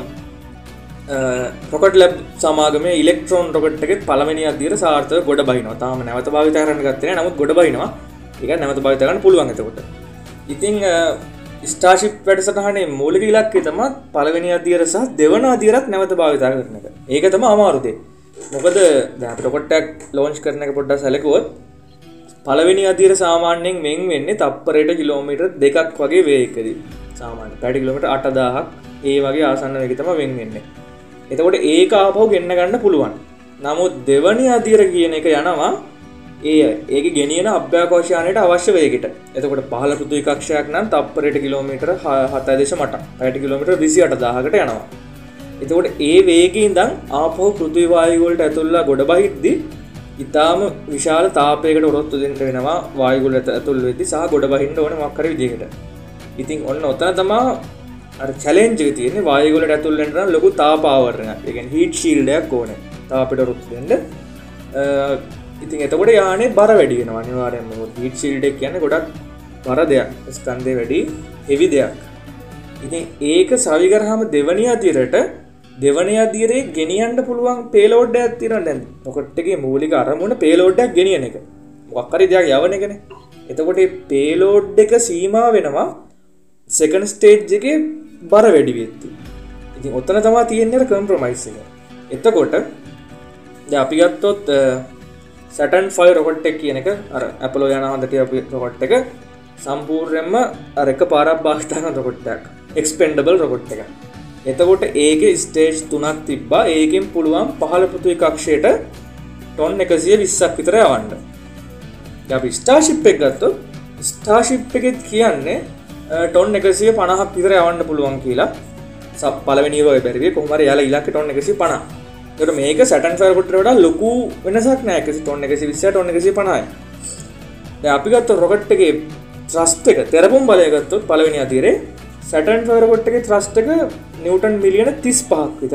rocket lab සමාගමේ electron rocket එකේ පළවෙනි අදියර සාර්ථකව ගොඩ බහිනවා. තාම නැවත භාවිත කරන්න ගත්තේ නැහැ. නමුත් ගොඩ බහිනවා. ඒක නැවත භාවිත කරන්න පුළුවන් එතකොට. ඉතින් Starship වැඩසටහනේ මූලික ඉලක්කය තමයි පළවෙනි අදියර සහ දෙවන අදියරත් නැවත භාවිත කරන එක. ඒක තමයි අමාරු දෙය. මොකද දැන් අපිට රොකට් එකක් ලොන්ච් කරන එක පොඩ්ඩක් සැලකුවොත් පළවෙනි අදියර සාමාන්‍යයෙන් වෙන් වෙන්නේ තප්පරයට කිලෝමීටර් දෙකක් වගේ වේගයකදී. සාමාන්‍ය පැයට කිලෝමීටර් අට දාහක් ඒ වගේ ආසන්න වේගය තමයි වෙන් වෙන්නේ. එතකොට ඒක ආපහු ගෙන්න ගන්න පුළුවන්. නමුත් දෙවනි අදියර කියන එක යනවා ඒ ඒක ගෙනියන අභ්‍යවකාශ යානයට අවශ්‍ය වේගයට. එතකොට පහළ පෘථිවි කක්ෂයක් නම් තප්පරයට කිලෝමීටර් හතයි දශම අට පැයට කිලෝමීටර් විසි අට දාහකට යනවා. එතකොට ඒ වේගයේ ඉඳන් ආපහු පෘථිවි වායුව වලට ඇතුල්ලා ගොඩ බහිද්දි ඊටාම විශාල තාපයකට ඔරොත්තු දෙන්න වෙනවා වායුව වලට ඇතුල් වෙද්දි සහ ගොඩ බහින්න ඕනේ මොකක් හරි විදිහකට. ඉතින් ඔන්න ඔතන තමයි අර චැලෙන්ජ් එක තියෙන්නේ වායුව වලට ඇතුල් වෙන්න නම් ලොකු තාප ආවරණයක්. ඒ කියන්නේ හීට් ෂීල්ඩ් එකක් ඕනේ. තාපයට ඔරොත්තු දෙන්න. ඉතින් එතකොට යානේ බර වැඩි වෙනවා අනිවාර්යයෙන්ම. මොකද හීට් ෂීල්ඩ් එක කියන්නේ ගොඩක් බර දෙයක්. ස්කන්ධේ වැඩි හෙවි දෙයක්. ඉතින් ඒක සවි කරාම දෙවනිය අදියරට දෙවනිය අදියරේ ගෙනියන්න පුළුවන් පේලෝඩ් එකක් තියෙනවා. දැන් රොකට් එකේ මූලික අරමුණ පේලෝඩ් එකක් ගෙනියන එක. මොකක් හරි දෙයක් යවන එකනේ. එතකොට මේ පේලෝඩ් එක සීමා වෙනවා සෙකන්ඩ් ස්ටේජ් එකේ බර වැඩි වෙද්දී. ඉතින් ඔතන තමයි තියෙන්නේ අර කම්ප්‍රොමයිස් එක. එතකොට දැන් අපි ගත්තොත් Saturn five rocket එක කියන එක අර Apollo යානාන්ද කියපු rocket එක සම්පූර්ණයෙන්ම අර එක පාරක් භාවිත කරන rocket එකක්. expendable rocket එකක්. එතකොට ඒකේ ස්ටේජ් තුනක් තිබ්බා. ඒකෙන් පුළුවන් පහළ පෘථිවි කක්ෂයට ටොන් එකසිය විස්සක් විතර යවන්න. අපි ස්ටාර්ෂිප් එක ගත්තොත් ස්ටාර්ෂිප් එකෙත් කියන්නේ ටොන් එකසිය පනහක් විතර යවන්න පුළුවන් කියලා. සබ් පළවෙනිව ඔය බැරිවේ කොහොම හරි යාලා ඉලක්ක ටොන් එකසිය පනහ. ඒකට මේක සැටර්න් ෆයිව් රොකට් එකට වඩා ලොකු වෙනසක් නෑ. එකසිය ටොන් එකසිය විස්ස ටොන් එකසිය පනහයි. දැන් අපි ගත්ත රොකට් එකේ thrust එක තෙරපුම් බලය ගත්තොත් පළවෙනි අදියරේ සැටර්න් ෆයිව් රොකට් එකේ thrust එක නිව්ටන් මිලියන තිස් පහක් විතර.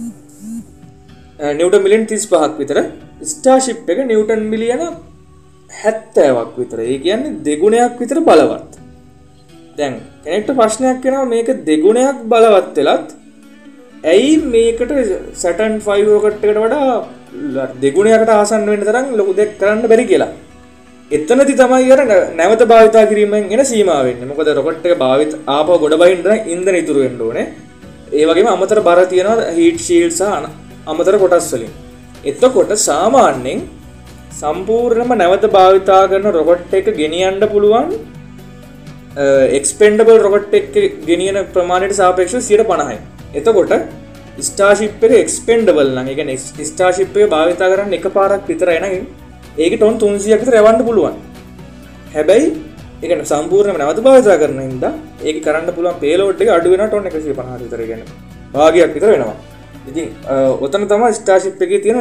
නිව්ටන් මිලියන තිස් පහක් විතර. ස්ටාර්ෂිප් එක නිව්ටන් මිලියන හැත්තෑවක් විතර. ඒ කියන්නේ දෙගුණයක් විතර බලවත්. දැන් කෙනෙක්ට ප්‍රශ්නයක් වෙනවා මේක දෙගුණයක් බලවත් වෙලත් ඇයි මේකට සැටර්න් ෆයිව් රොකට් එකට වඩා දෙගුණයකට ආසන්න වෙන්න තරම් ලොකු දෙයක් කරන්න බැරි කියලා. එතනදි තමයි අර නැවත භාවිතා කිරීමෙන් එන සීමාව වෙන්නේ. මොකද රොකට් එක භාවිත ආපහු ගොඩ බහින්න නම් ඉන්ධන ඉතුරු වෙන්න ඕනේ. ඒ වගේම අමතර බර තියෙනවා හීට් ෂීල්ඩ් සහ අමතර කොටස් වලින්. එතකොට සාමාන්‍යයෙන් සම්පූර්ණයෙන්ම නැවත භාවිතා කරන රොකට් එක ගෙනියන්න පුළුවන් එක්ස්පෙන්ඩබල් රොකට් එක ගෙනියන ප්‍රමාණයට සාපේක්ෂව සියයට පනහයි. එතකොට ස්ටාර්ෂිප් එක එක්ස්පෙන්ඩබල් නම් ඒ කියන්නේ ස්ටාර්ෂිප් එක භාවිතා කරන්න එකපාරක් විතරයි නම් ඒක ටොන් තුන්සියයක් විතර යවන්න පුළුවන්. හැබැයි ඒ කියන්නේ සම්පූර්ණයෙන්ම නැවත භාවිතා කරන හින්දා ඒක කරන්න පුළුවන් පේලෝඩ් එක අඩු වෙනවා ටොන් එකසිය පනහ විතර. ඒ කියන්නේ භාගයක් විතර වෙනවා. ඉතින් ඔතන තමයි ස්ටාර්ෂිප් එකේ තියෙන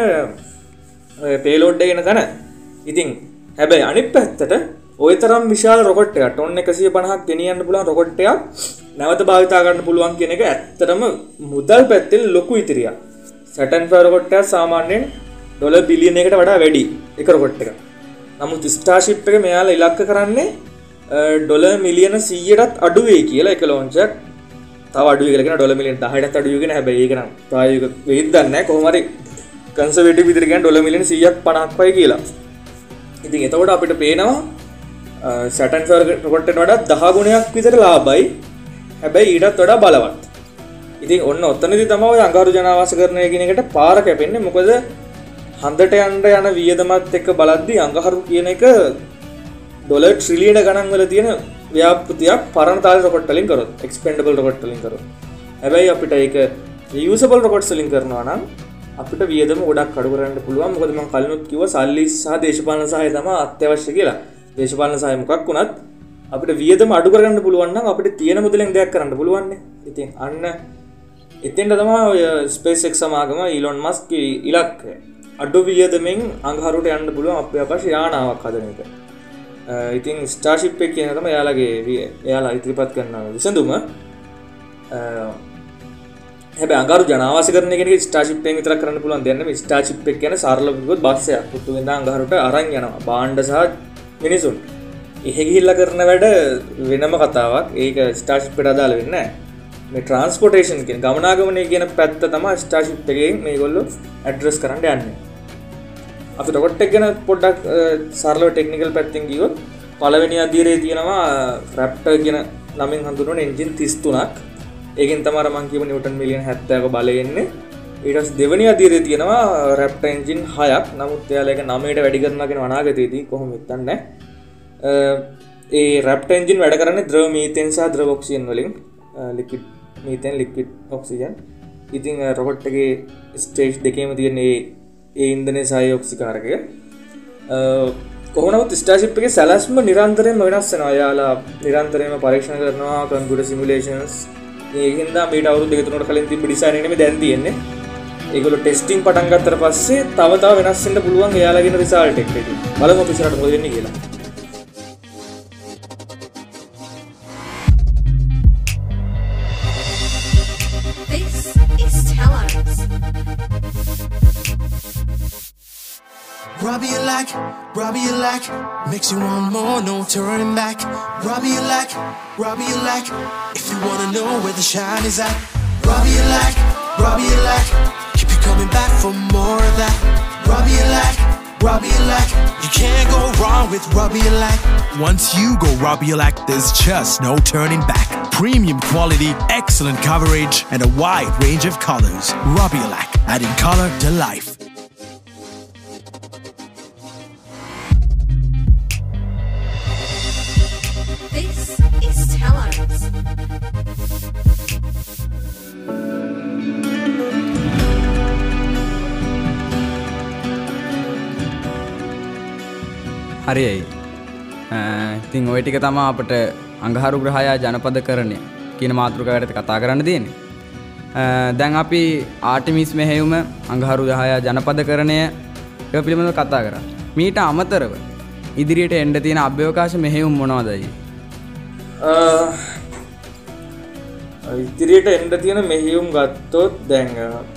පේලෝඩ් එක එන තැන. ඉතින් හැබැයි අනිත් පැත්තට ඔය තරම් විශාල රොකට් එකක් ටොන් එකසිය පනහක් ගෙනියන්න පුළුවන් රොකට් එකක් නැවත භාවිතා කරන්න පුළුවන් කියන එක ඇත්තටම මුදල් පැත්තෙන් ලොකු ඉතිරියක්. සැටර්න් ෆයිව් රොකට් එක සාමාන්‍යයෙන් ඩොලර් බිලියන එකකට වඩා වැඩි එක රොකට් එකක්. නමුත් ස්ටාර්ෂිප් එක මෙයාලා ඉලක්ක කරන්නේ ඩොලර් මිලියන සීයටත් අඩු වෙයි කියලා එක ලොන්ච් එකක්. තව අඩු වෙයි කියලා කියන ඩොලර් මිලියන දහයටත් අඩු වෙයි කියන හැබැයි ඒක නම් ප්‍රායෝගික වෙයිද දන්නේ නැහැ. කොහොම හරි කන්සර්වේටිව් විදිහට කියන ඩොලර් මිලියන සීයක් පනහක් වයි කියලා. ඉතින් එතකොට අපිට පේනවා සැටර්න් ෆයිව් රොකට් එකට වඩා දහ ගුණයක් විතර ලාභයි. හැබැයි ඊටත් වඩා බලවත්. ඉතින් ඔන්න ඔතනදී තමයි ඔය අඟහරු ජනාවාසකරණය කියන එකට පාර කැපෙන්නේ. මොකද හන්දට යන්න යන වියදමත් එක්ක බලද්දී අඟහරු කියන එක ඩොලර් ට්‍රිලියන ගණන් වල තියෙන ව්‍යාපෘතියක් පරණ තාලේ රොකට් වලින් කරොත් එක්ස්පෙන්ඩබල් රොකට් වලින් කරොත්. හැබැයි අපිට ඒක රියුසබල් රොකට්ස් වලින් කරනවා නම් අපිට වියදම ගොඩක් අඩු කරන්න පුළුවන්. මොකද මම කලිනුත් කිව්වා සල්ලි සහ දේශපාලන සහාය තමයි අත්‍යවශ්‍ය කියලා. දේශපාලන සහාය මොකක් වුණත් අපිට වියදම අඩු කරගන්න පුළුවන් නම් අපිට තියෙන මුදලෙන් දෙයක් කරන්න පුළුවන් නේ. ඉතින් අන්න එතෙන්ට තමයි ඔය SpaceX සමාගම ඊලොන් මස්ක් ඉලක්කය. අඩු වියදමෙන් අඟහරුවට යන්න පුළුවන් අපේ අවශ්‍ය යානාවක් හදන එක. ඉතින් ස්ටාර්ෂිප් එක කියන තමයි එයාලගේ එයාලා ඉදිරිපත් කරන විසඳුම. හැබැයි අඟහරු ජනාවාසකරණය කියන එක ස්ටාර්ෂිප් එකෙන් විතරක් කරන්න පුළුවන් දෙයක් නෙමෙයි. ස්ටාර්ෂිප් එක කියන්නේ සරල විගොත් බස්සයක්. පුතු වෙනදා අඟහරුවට අරන් යනවා. භාණ්ඩ සහ මිනිසුන්. එහෙ ගිහිල්ලා කරන වැඩ වෙනම කතාවක්. ඒක ස්ටාර්ෂිප් එකට අදාළ වෙන්නේ නැහැ. මේ ට්‍රාන්ස්පෝර්ටේෂන් කියන ගමනාගමනය කියන පැත්ත තමයි ස්ටාර්ෂිප් එකෙන් මේගොල්ලෝ ඇඩ්‍රස් කරන්න යන්නේ. අපි රොකට් එක ගැන පොඩ්ඩක් සරලව ටෙක්නිකල් පැත්තෙන් ගියොත් පළවෙනි අදියරේ තියෙනවා රැප්ටර් කියන නමින් හඳුන්වන එන්ජින් තිස් තුනක්. ඒකෙන් තමයි මම කියපු නිව්ටන් මිලියන හැත්තෑවක බලය එන්නේ. ඊට පස්සේ දෙවෙනි අදියරේ තියෙනවා රැප්ටර් එන්ජින් හයක්. නමුත් එයාලා ඒක නවයට වැඩි කරනවා කියන අනාගතයේදී කොහොම හිතන්නේ. ඒ රැප්ටර් එන්ජින් වැඩ කරන්නේ ද්‍රව මීතේන් සහ ද්‍රව ඔක්සිජන් වලින්. Liquid methane liquid oxygen. ඉතින් රොකට් එකේ ස්ටේජ් දෙකේම තියෙන ඒ ඒ ඉන්ධනයේ සහ ඔක්සිකාරකය කොහොම නමුත් ස්ටාර්ෂිප් එකේ සැලැස්ම නිරන්තරයෙන්ම වෙනස් වෙනවා. එයාලා නිරන්තරයෙන්ම පරීක්ෂණ කරනවා කම්පියුටර් සිමුලේෂන්ස්. ඒකින්ද මේට අවුරුදු දෙක තුනකට කලින් තිබ්බ ඩිසයින් එක නෙමෙයි දැන් තියෙන්නේ. ඒගොල්ලෝ ටෙස්ටිං පටන් ගත්තට පස්සේ තව තව වෙනස් වෙන්න පුළුවන් එයාලගෙන රිසල්ට් එක. බලමු අපි ඉස්සරහට මොකද වෙන්නේ කියලා. Robbie you like, Robbie you like, makes you want more, no turning back. Robbie you like, Robbie you like, if you wanna know where the shine is at. Robbie you like, Robbie you like, keep you coming back for more of that. Robbie you like, Robbie you like, you can't go wrong with Robbie you like. Once you go Robbie you like, there's just no turning back. Premium quality, excellent coverage, and a wide range of colors. Robbie you like, adding color to life. හරියයි ඉතින් ওই ටික තමයි අපිට අඟහරු ග්‍රහය ජනපදකරණය කියන මාතෘකාවට කතා කරන්න තියෙන්නේ. දැන් අපි ආටිමිස් මෙහෙයුම අඟහරු ග්‍රහය ජනපදකරණය ඒක පිළිබඳව කතා කරා. මීට අමතරව ඉදිරියට එන්න තියෙන අභ්‍යවකාශ මෙහෙයුම් මොනවදයි? ඉදිරියට එන්න තියෙන මෙහෙයුම් ගත්තොත් දැන්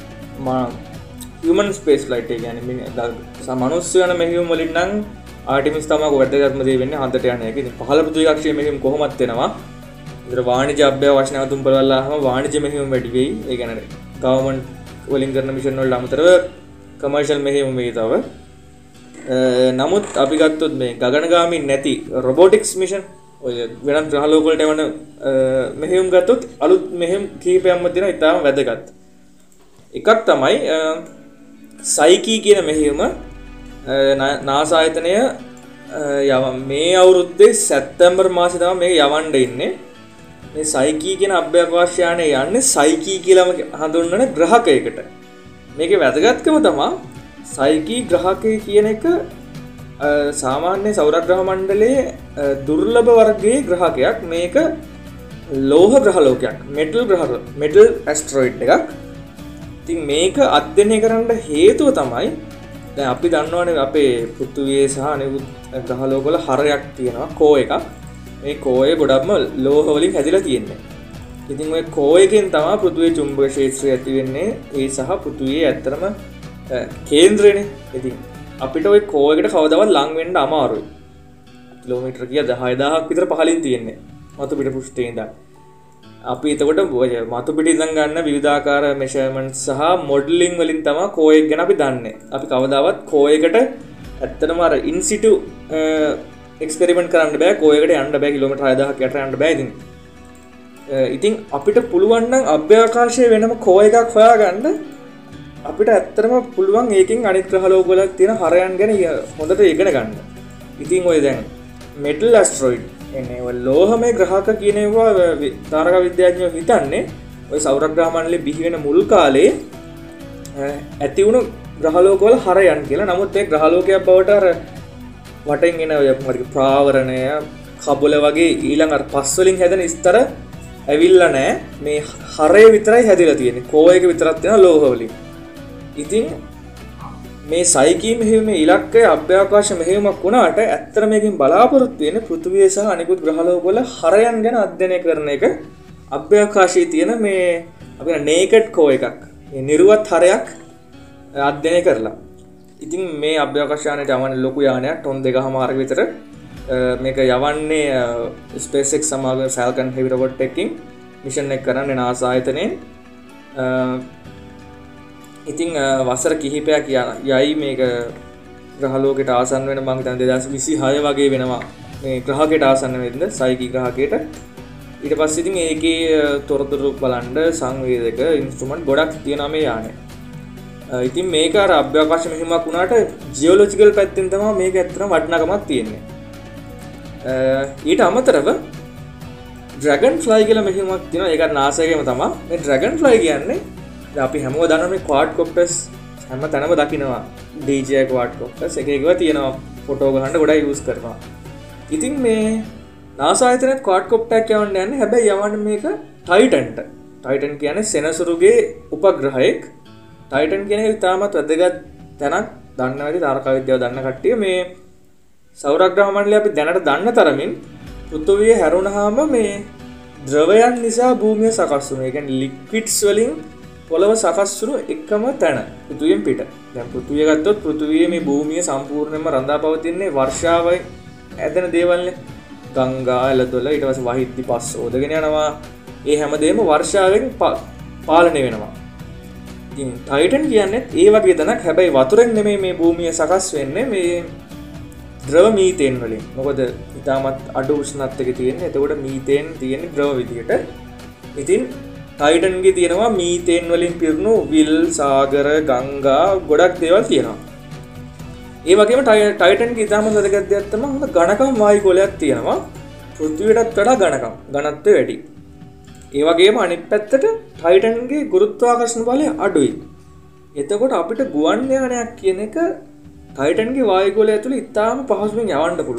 human space flight එක කියන්නේ මනුස්ස යන මෙහෙයුම් වලින් නම් ආටිමිස් තමයි වැදගත්ම දේ වෙන්නේ හන්දට යන එක. ඉතින් පහළ පෘථිවි කක්ෂයේ මෙහෙයුම් කොහොමත් වෙනවා. ඉතින් වාණිජ්‍ය අභ්‍යවකාශ නැවතුම් පළවලාම වාණිජ්‍ය මෙහෙයුම් වැඩි වෙයි. ඒ කියන්නේ ගවර්න්මන්ට් වලින් කරන මිෂන් වලට අමතරව කමර්ෂල් මෙහෙයුම් වෙයි තව. නමුත් අපි ගත්තොත් මේ ගගනගාමී නැති රොබොටික්ස් මිෂන් ඔය වෙනත් ග්‍රහ ලෝක වලට යන මෙහෙයුම් ගත්තොත් අලුත් මෙහෙයුම් කීපයක්ම තියෙනවා ඉතාලම වැදගත්. එකක් තමයි සයිකී කියන මෙහෙයුම නාසා ආයතනය මේ අවුරුද්දේ සැප්තැම්බර් මාසේ තමයි මේක යවන්න ඉන්නේ. මේ සයිකී කියන අභ්‍යවකාශ යානය යන්නේ සයිකී කියලාම හඳුන්වන ග්‍රහකයකට. මේකේ වැදගත්කම තමයි සයිකී ග්‍රහකය කියන එක සාමාන්‍ය සෞරග්‍රහ මණ්ඩලයේ දුර්ලභ වර්ගයේ ග්‍රහකයක්. මේක ලෝහ ග්‍රහ ලෝකයක්. මෙටල් ග්‍රහ මෙටල් ඇස්ටරොයිඩ් එකක්. ඉතින් මේක අධ්‍යයනය කරන්න හේතුව තමයි දැන් අපි දන්නවනේ අපේ පෘථුවියේ සහ අනෙකුත් ග්‍රහ ලෝකවල හරයක් තියෙනවා කෝ එකක්. මේ කෝය ගොඩක්ම ලෝහ වලින් හැදිලා තියෙන්නේ. ඉතින් ඔය කෝ එකෙන් තමයි පෘථුවියේ චුම්බක ක්ෂේත්‍රය ඇති වෙන්නේ. ඒ සහ පෘථුවියේ ඇත්තටම කේන්ද්‍රයනේ. ඉතින් අපිට ওই කෝ එකට කවදාවත් ලං වෙන්න අමාරුයි. කිලෝමීටර කීයද දහය දහසක් විතර පහළින් තියෙන්නේ මතු පිට පෘෂ්ඨයේ ඉඳන්. අපි එතකොට මතු පිට ඉඳන් ගන්න විවිධාකාර මෙෂර්මන්ට්ස් සහ මොඩලින් වලින් තමයි කෝ එක ගැන අපි දන්නේ. අපි කවදාවත් කෝ එකට ඇත්තටම අර ඉන් සිටු එක්ස්පෙරිමන්ට් කරන්න බෑ. කෝ එකට යන්න බෑ කිලෝමීටර හය දහසක් යට යන්න බෑ. ඉතින් ඉතින් අපිට පුළුවන් නම් අභ්‍යවකාශයේ වෙනම කෝ එකක් හොයාගන්න අපිට ඇත්තටම පුළුවන් ඒකෙන් අනිත් ග්‍රහ ලෝක වල තියෙන හරයන් ගැන හොඳට ඉගෙන ගන්න. ඉතින් ඔය දැන් මෙටල් ඇස්ටරොයිඩ් එන්නේ ඔය ලෝහමය ග්‍රහක කියන ඒවා තාරකා විද්‍යාඥයෝ හිතන්නේ ඔය සෞරග්‍රහ මණ්ඩලයේ බිහි වෙන මුල් කාලේ ඇති වුණු ග්‍රහ ලෝක වල හරයන් කියලා. නමුත් ඒ ග්‍රහ ලෝකයක් බවට අර වටෙන් එන ඔය ප්‍රාවරණය කබොල වගේ ඊළඟ අර පස් වලින් හැදෙන ස්තර ඇවිල්ලා නැහැ. මේ හරය විතරයි හැදිලා තියෙන්නේ. කෝ එක විතරක් තියෙන ලෝහ වලින්. ඉතින් මේ සයිකී මෙහෙයුමේ ඉලක්කය අභ්‍යවකාශ මෙහෙයුමක් වුණාට ඇත්තට මේකෙන් බලාපොරොත්තු වෙන්නේ පෘථිවිය සහ අනිකුත් ග්‍රහ ලෝකවල හරයන් ගැන අධ්‍යයනය කරන එක. අභ්‍යවකාශයේ තියෙන මේ අපි නේකඩ් කෝ එකක් මේ නිර්වත් හරයක් අධ්‍යයනය කරලා. ඉතින් මේ අභ්‍යවකාශ යානයට යවන්නේ ලොකු යානයක් ටොන් දෙකමාරක විතර. මේක යවන්නේ SpaceX සමාගම Falcon Heavy Robotic එකකින් මිෂන් එක කරන්නේ නාසා ආයතනයෙන්. ඉතින් වසර කිහිපයක් යයි මේක ග්‍රහලෝකයට ආසන්න වෙන මං හිතන්නේ දෙදාස් විසිහය වගේ වෙනවා මේ ග්‍රහකයට ආසන්න වෙන්න සයිකී ග්‍රහකයට. ඊට පස්සේ ඉතින් ඒකේ තොරතුරු බලන්න සංවේදක ඉන්ස්ට්‍රුමන්ට් ගොඩක් තියෙනවා මේ යානේ. ඉතින් මේක අර අභ්‍යවකාශ මෙහෙයුමක් වුණාට ජියොලොජිකල් පැත්තෙන් තමයි මේක ඇත්තටම වටිනාකමක් තියෙන්නේ. ඊට අමතරව ඩ්‍රැගන් ෆ්ලයි කියලා මෙහෙයුමක් තියෙනවා. ඒකත් නාසාගේම තමයි. මේ ඩ්‍රැගන් ෆ්ලයි කියන්නේ අපි හැමෝම දන්නවා මේ ක්වාඩ් කොප්ටර්ස් හැම තැනම දකිනවා. ඩී ජේ ක්වාඩ් කොප්ටර්ස් එක එකව තියෙනවා. ෆොටෝ ගහන්න ගොඩක් යූස් කරනවා. ඉතින් මේ නාසා ආයතනයේ ක්වාඩ් කොප්ටර් එකක් යවන්න යන්නේ. හැබැයි යවන්නේ මේක ටයිටන්ට. ටයිටන් කියන්නේ සෙනසුරුගේ උපග්‍රහයක්. ටයිටන් කියන්නේ ඉතාමත් වැදගත් තැනක්. දන්නවා ඇති තාරකා විද්‍යාව දන්න කට්ටිය මේ සෞරග්‍රහ මණ්ඩලය අපි දැනට දන්න තරමින් පෘථිවිය හැරුණාම මේ ද්‍රවයන් නිසා භූමිය සකස් වෙනවා. ඒ කියන්නේ ලික්විඩ්ස් වලින් පොළව සකස් වුණු එකම තැන පෘථිවියෙන් පිට. දැන් පෘථිවිය ගත්තොත් පෘථිවියේ මේ භූමිය සම්පූර්ණයෙන්ම රඳා පවතින්නේ වර්ෂාවයි ඇදෙන දේවල්නේ. ගංගා ඇලදොල ඊට පස්සේ වහිද්දි පස් ඕදගෙන යනවා. ඒ හැමදේම වර්ෂාවෙන් පාලනය වෙනවා. ඉතින් ටයිටන් කියන්නේ ඒ වගේ දණක්. හැබැයි වතුරෙන් නෙමෙයි මේ භූමිය සකස් වෙන්නේ මේ ද්‍රව මීතේන් වලින්. මොකද ඉතාමත් අඩු උෂ්ණත්වයක තියෙන්නේ. එතකොට මීතේන් තියෙන්නේ ද්‍රව විදියට. ඉතින් ටයිටන්ගේ තියෙනවා මීතේන් වලින් පිරුණු විල්, සාගර, ගංගා ගොඩක් දේවල් තියෙනවා. ඒ වගේම ටයිටන්ගේ ඉතාමත් වැදගත් දෙයක් තමයි හොඳ ඝනකම් වායුගෝලයක් තියෙනවා. පෘථිවියටත් වඩා ඝනකම්, ඝනත්වය වැඩි. ඒ වගේම අනිත් පැත්තට ටයිටන්ගේ ගුරුත්වාකර්ෂණ බලය අඩුයි. එතකොට අපිට ගුවන් යානයක් කියන එක ටයිටන්ගේ වායුගෝලය ඇතුළේ ඉතාම පහසුවෙන් යවන්න පුළුවන්.